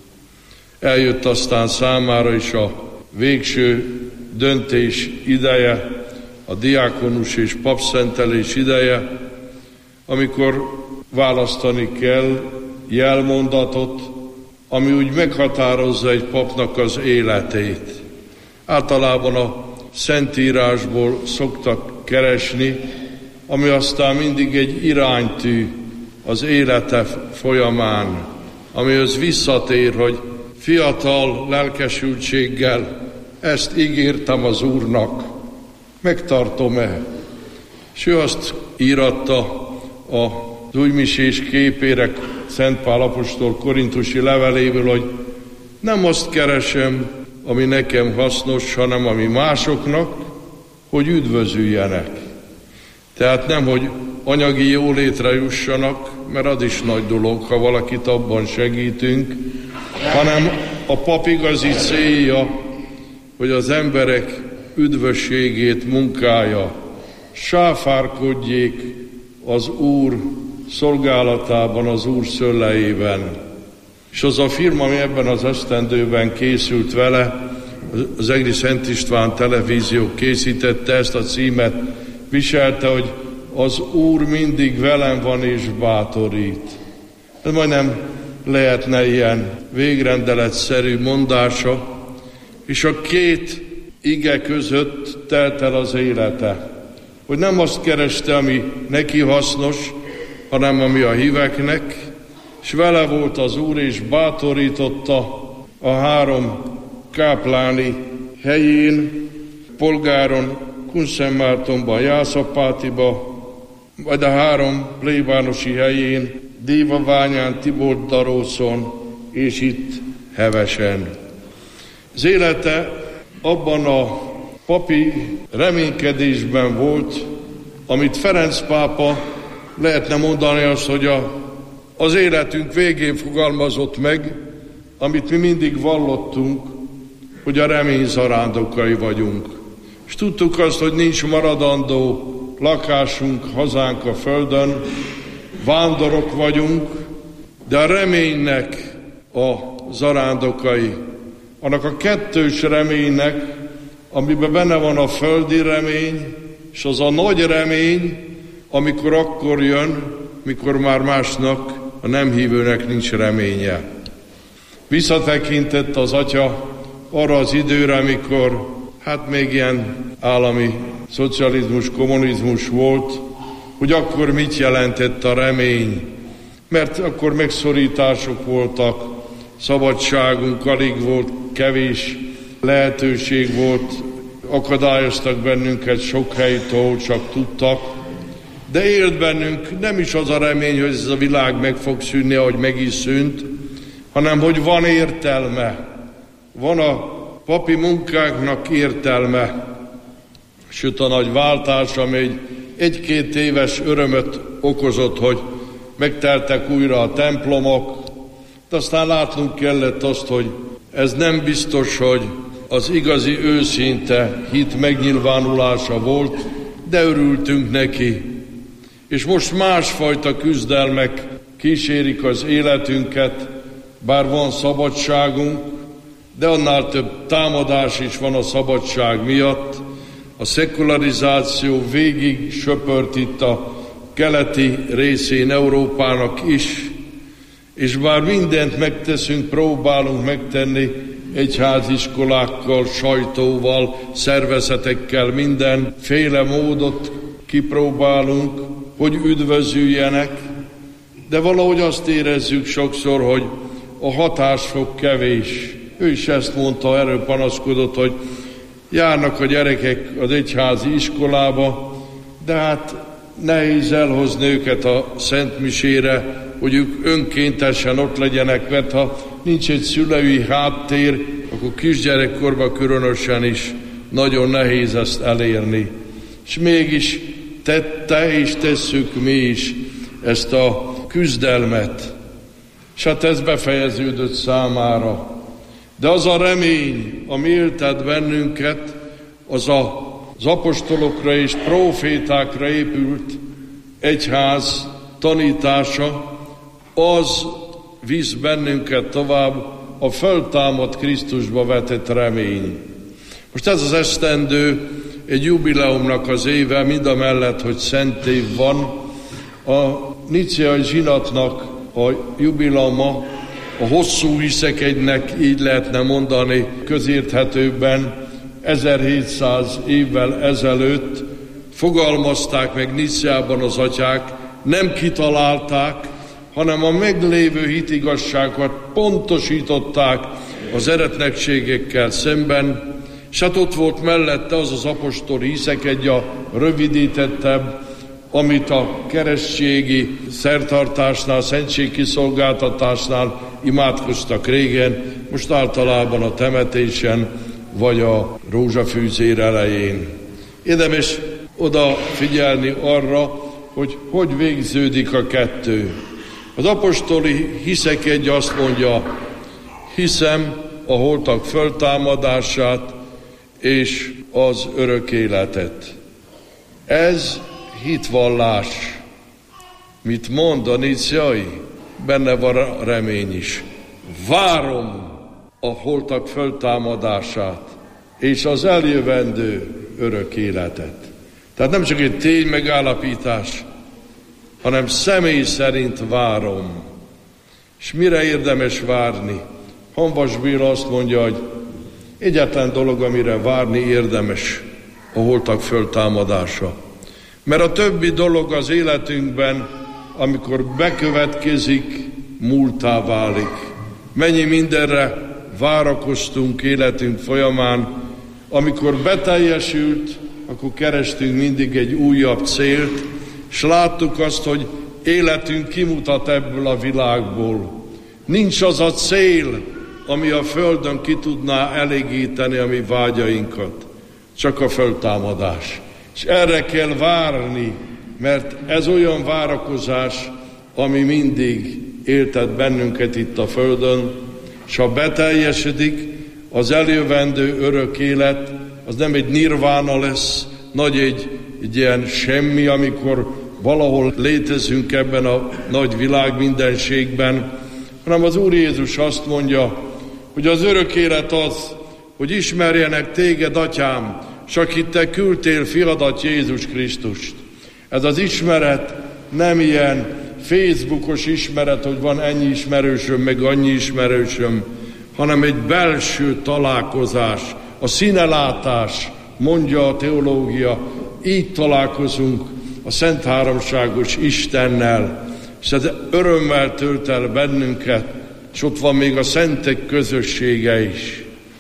Eljött aztán számára is a végső döntés ideje, a diákonus és papszentelés ideje, amikor választani kell jelmondatot, ami úgy meghatározza egy papnak az életét. Általában a Szentírásból szoktak keresni, ami aztán mindig egy iránytű az élete folyamán, amihoz visszatér, hogy fiatal lelkesültséggel ezt ígértem az Úrnak, megtartom-e? És ő azt íratta az újmisés képére Szent Pál apostol korintusi leveléből, hogy nem azt keresem, ami nekem hasznos, hanem ami másoknak, hogy üdvözüljenek. Tehát nem, hogy anyagi jólétre jussanak, mert az is nagy dolog, ha valakit abban segítünk, hanem a pap igazi célja, hogy az emberek üdvösségét munkálja, sáfárkodjék az Úr szolgálatában, az Úr szöllejében. És az a firma, ami ebben az esztendőben készült vele, az Egri Szent István televízió készítette, ezt a címet viselte, hogy az Úr mindig velem van és bátorít. Ez majdnem lehetne ilyen végrendeletszerű mondása, és a két ige között telt el az élete. Hogy nem azt kereste, ami neki hasznos, hanem ami a híveknek, és vele volt az Úr, és bátorította a három kápláni helyén, Polgáron, Kunszentmártonban, Jászapátiba, vagy a három plébánosi helyén, Dévaványán, Tibordarószon, és itt Hevesen. Az élete abban a papi reménykedésben volt, amit Ferenc pápa, lehetne mondani azt, hogy a, az életünk végén fogalmazott meg, amit mi mindig vallottunk, hogy a remény zarándokai vagyunk. És tudtuk azt, hogy nincs maradandó lakásunk, hazánk a földön, vándorok vagyunk, de a reménynek a zarándokai, annak a kettős reménynek, amiben benne van a földi remény, és az a nagy remény, amikor akkor jön, mikor már másnak, a nem hívőnek nincs reménye. Visszatekintett az atya arra az időre, amikor hát még ilyen állami szocializmus, kommunizmus volt, hogy akkor mit jelentett a remény, mert akkor megszorítások voltak, szabadságunk alig volt, kevés lehetőség volt, akadályoztak bennünket sok helytől, csak tudtak, de élt bennünk nem is az a remény, hogy ez a világ meg fog szűnni, ahogy meg is szűnt, hanem hogy van értelme, van a papi munkáknak értelme, sőt a nagy váltás, ami egy-két éves örömöt okozott, hogy megteltek újra a templomok, de aztán látnunk kellett azt, hogy ez nem biztos, hogy az igazi őszinte hit megnyilvánulása volt, de örültünk neki. És most másfajta küzdelmek kísérik az életünket, bár van szabadságunk, de annál több támadás is van a szabadság miatt. A szekularizáció végig söpört itt a keleti részén Európának is, és bár mindent megteszünk, próbálunk megtenni egyháziskolákkal, sajtóval, szervezetekkel, mindenféle módot kipróbálunk, hogy üdvözüljenek, de valahogy azt érezzük sokszor, hogy a hatásfok kevés. Ő is ezt mondta, erről panaszkodott, hogy járnak a gyerekek az egyházi iskolába, de hát nehéz elhozni őket a szentmisére, hogy ők önkéntesen ott legyenek, mert ha nincs egy szülői háttér, akkor kisgyerekkorban különösen is nagyon nehéz ezt elérni. És mégis tette és tesszük mi is ezt a küzdelmet. És hát ez befejeződött számára. De az a remény, ami éltet bennünket, az a, az apostolokra és prófétákra épült egyház tanítása, az visz bennünket tovább a föltámadt Krisztusba vetett remény. Most ez az esztendő egy jubileumnak az éve, mindamellett, hogy szent év van. A nicéai zsinatnak a jubileuma, a hosszú hiszekegynek, így lehetne mondani közérthetőbben, ezerhétszáz évvel ezelőtt fogalmazták meg Nicéában az atyák, nem kitalálták, hanem a meglévő hitigazságokat pontosították az eretnekségekkel szemben, és hát ott volt mellette az az apostoli hiszekegy, a rövidítettebb, amit a keresztségi szertartásnál, szentségkiszolgáltatásnál imádkoztak régen, most általában a temetésen vagy a rózsafűzér elején. Érdemes odafigyelni arra, hogy hogy végződik a kettő. Az apostoli hiszekegy azt mondja, hiszem a holtak föltámadását és az örök életet. Ez hitvallás. Mit mond a nicéai? Benne van a remény is. Várom a holtak föltámadását és az eljövendő örök életet. Tehát nem csak egy tény megállapítás, hanem személy szerint várom. És mire érdemes várni? Hamvas Béla azt mondja, hogy egyetlen dolog, amire várni érdemes, a holtak föltámadása. Mert a többi dolog az életünkben, amikor bekövetkezik, múltá válik. Mennyi mindenre várakoztunk életünk folyamán, amikor beteljesült, akkor kerestünk mindig egy újabb célt, és láttuk azt, hogy életünk kimutat ebből a világból. Nincs az a cél, ami a földön ki tudná elégíteni a mi vágyainkat, csak a föltámadás. És erre kell várni, mert ez olyan várakozás, ami mindig éltet bennünket itt a földön, és ha beteljesedik, az eljövendő örök élet, az nem egy nirvána lesz, nagy egy, egy ilyen semmi, amikor valahol létezünk ebben a nagy világ mindenségben, hanem az Úr Jézus azt mondja, hogy az örök élet az, hogy ismerjenek téged, Atyám, s akit te küldtél, fiadat Jézus Krisztust. Ez az ismeret nem ilyen Facebookos ismeret, hogy van ennyi ismerősöm, meg annyi ismerősöm, hanem egy belső találkozás, a színelátás, mondja a teológia, így találkozunk a Szent Háromságos Istennel, és ez örömmel tölt el bennünket, és ott van még a szentek közössége is.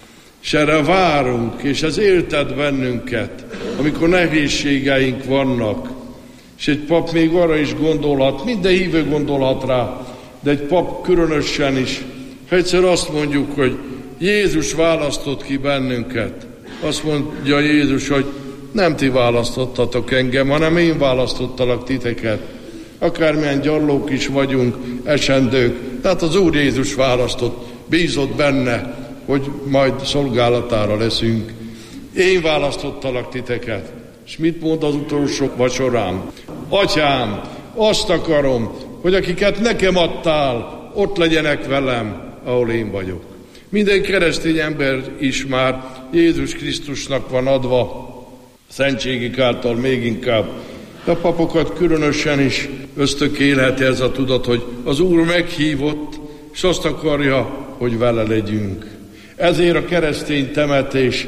És erre várunk, és ez éltet bennünket, amikor nehézségeink vannak. És egy pap még arra is gondolhat, minden hívő gondolhat rá, de egy pap különösen is, ha egyszer azt mondjuk, hogy Jézus választott ki bennünket. Azt mondja Jézus, hogy nem ti választottatok engem, hanem én választottalak titeket. Akármilyen gyarlók is vagyunk, esendők, tehát az Úr Jézus választott, bízott benne, hogy majd szolgálatára leszünk. Én választottalak titeket. És mit mond az utolsó vacsorám? Atyám, azt akarom, hogy akiket nekem adtál, ott legyenek velem, ahol én vagyok. Minden keresztény ember is már Jézus Krisztusnak van adva, szentségik által még inkább. De a papokat különösen is ösztökélheti ez a tudat, hogy az Úr meghívott, és azt akarja, hogy vele legyünk. Ezért a keresztény temetés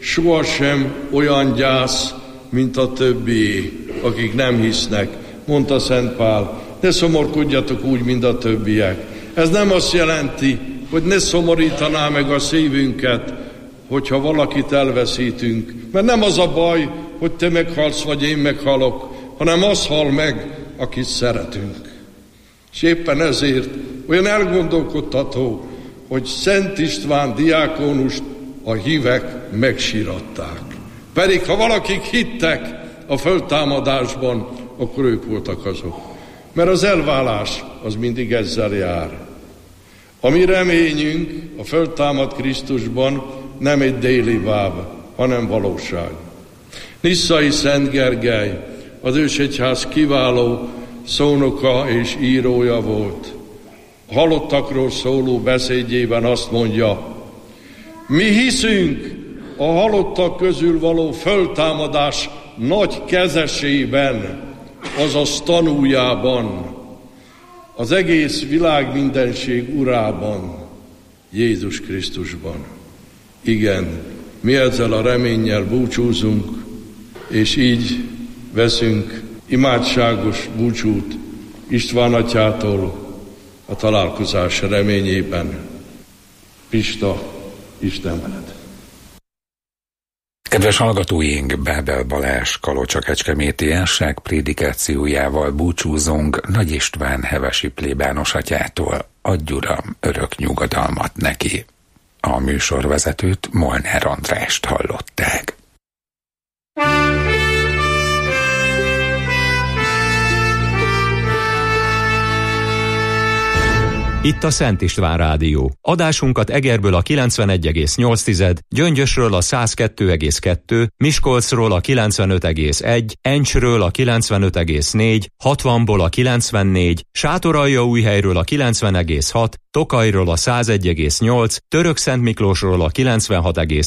sohasem olyan gyász, mint a többié, akik nem hisznek, mondta Szent Pál. Ne szomorkodjatok úgy, mint a többiek. Ez nem azt jelenti, hogy ne szomorítaná meg a szívünket, hogyha valakit elveszítünk. Mert nem az a baj, hogy te meghalsz, vagy én meghalok, hanem az hal meg, akit szeretünk. És éppen ezért olyan elgondolkodtató, hogy Szent István diákónust a hívek megsíratták. Pedig ha valakik hittek a föltámadásban, akkor ők voltak azok. Mert az elválás az mindig ezzel jár. A mi reményünk a föltámadt Krisztusban nem egy déli báb, hanem valóság. Nisszai Szent Gergely, az ősegyház kiváló szónoka és írója volt. A halottakról szóló beszédjében azt mondja, mi hiszünk a halottak közül való föltámadás nagy kezesében, azaz tanújában, az egész világ mindenség urában, Jézus Krisztusban. Igen, mi ezzel a reménnyel búcsúzunk, és így veszünk imádságos búcsút István atyától a találkozás reményében. Pista, Isten veled! Kedves hallgatóink, Bábel Balázs Kalocsa-Kecskeméti Ensák prédikációjával búcsúzunk Nagy István hevesi plébános atyától. Adj Uram örök nyugodalmat neki. A műsorvezetőt, Molnár Andrást hallották. Itt a Szent István Rádió. Adásunkat Egerből a kilencvenegy egész nyolc, Gyöngyösről a száz kettő egész kettő, Miskolcról a kilencvenöt egész egy, Encsről a kilencvenöt egész négy, hatvanból a kilencvennégy, Sátoraljaújhelyről a kilencven egész hat, Tokajról a száz egy egész nyolc, Törökszentmiklósról a kilencvenhat egész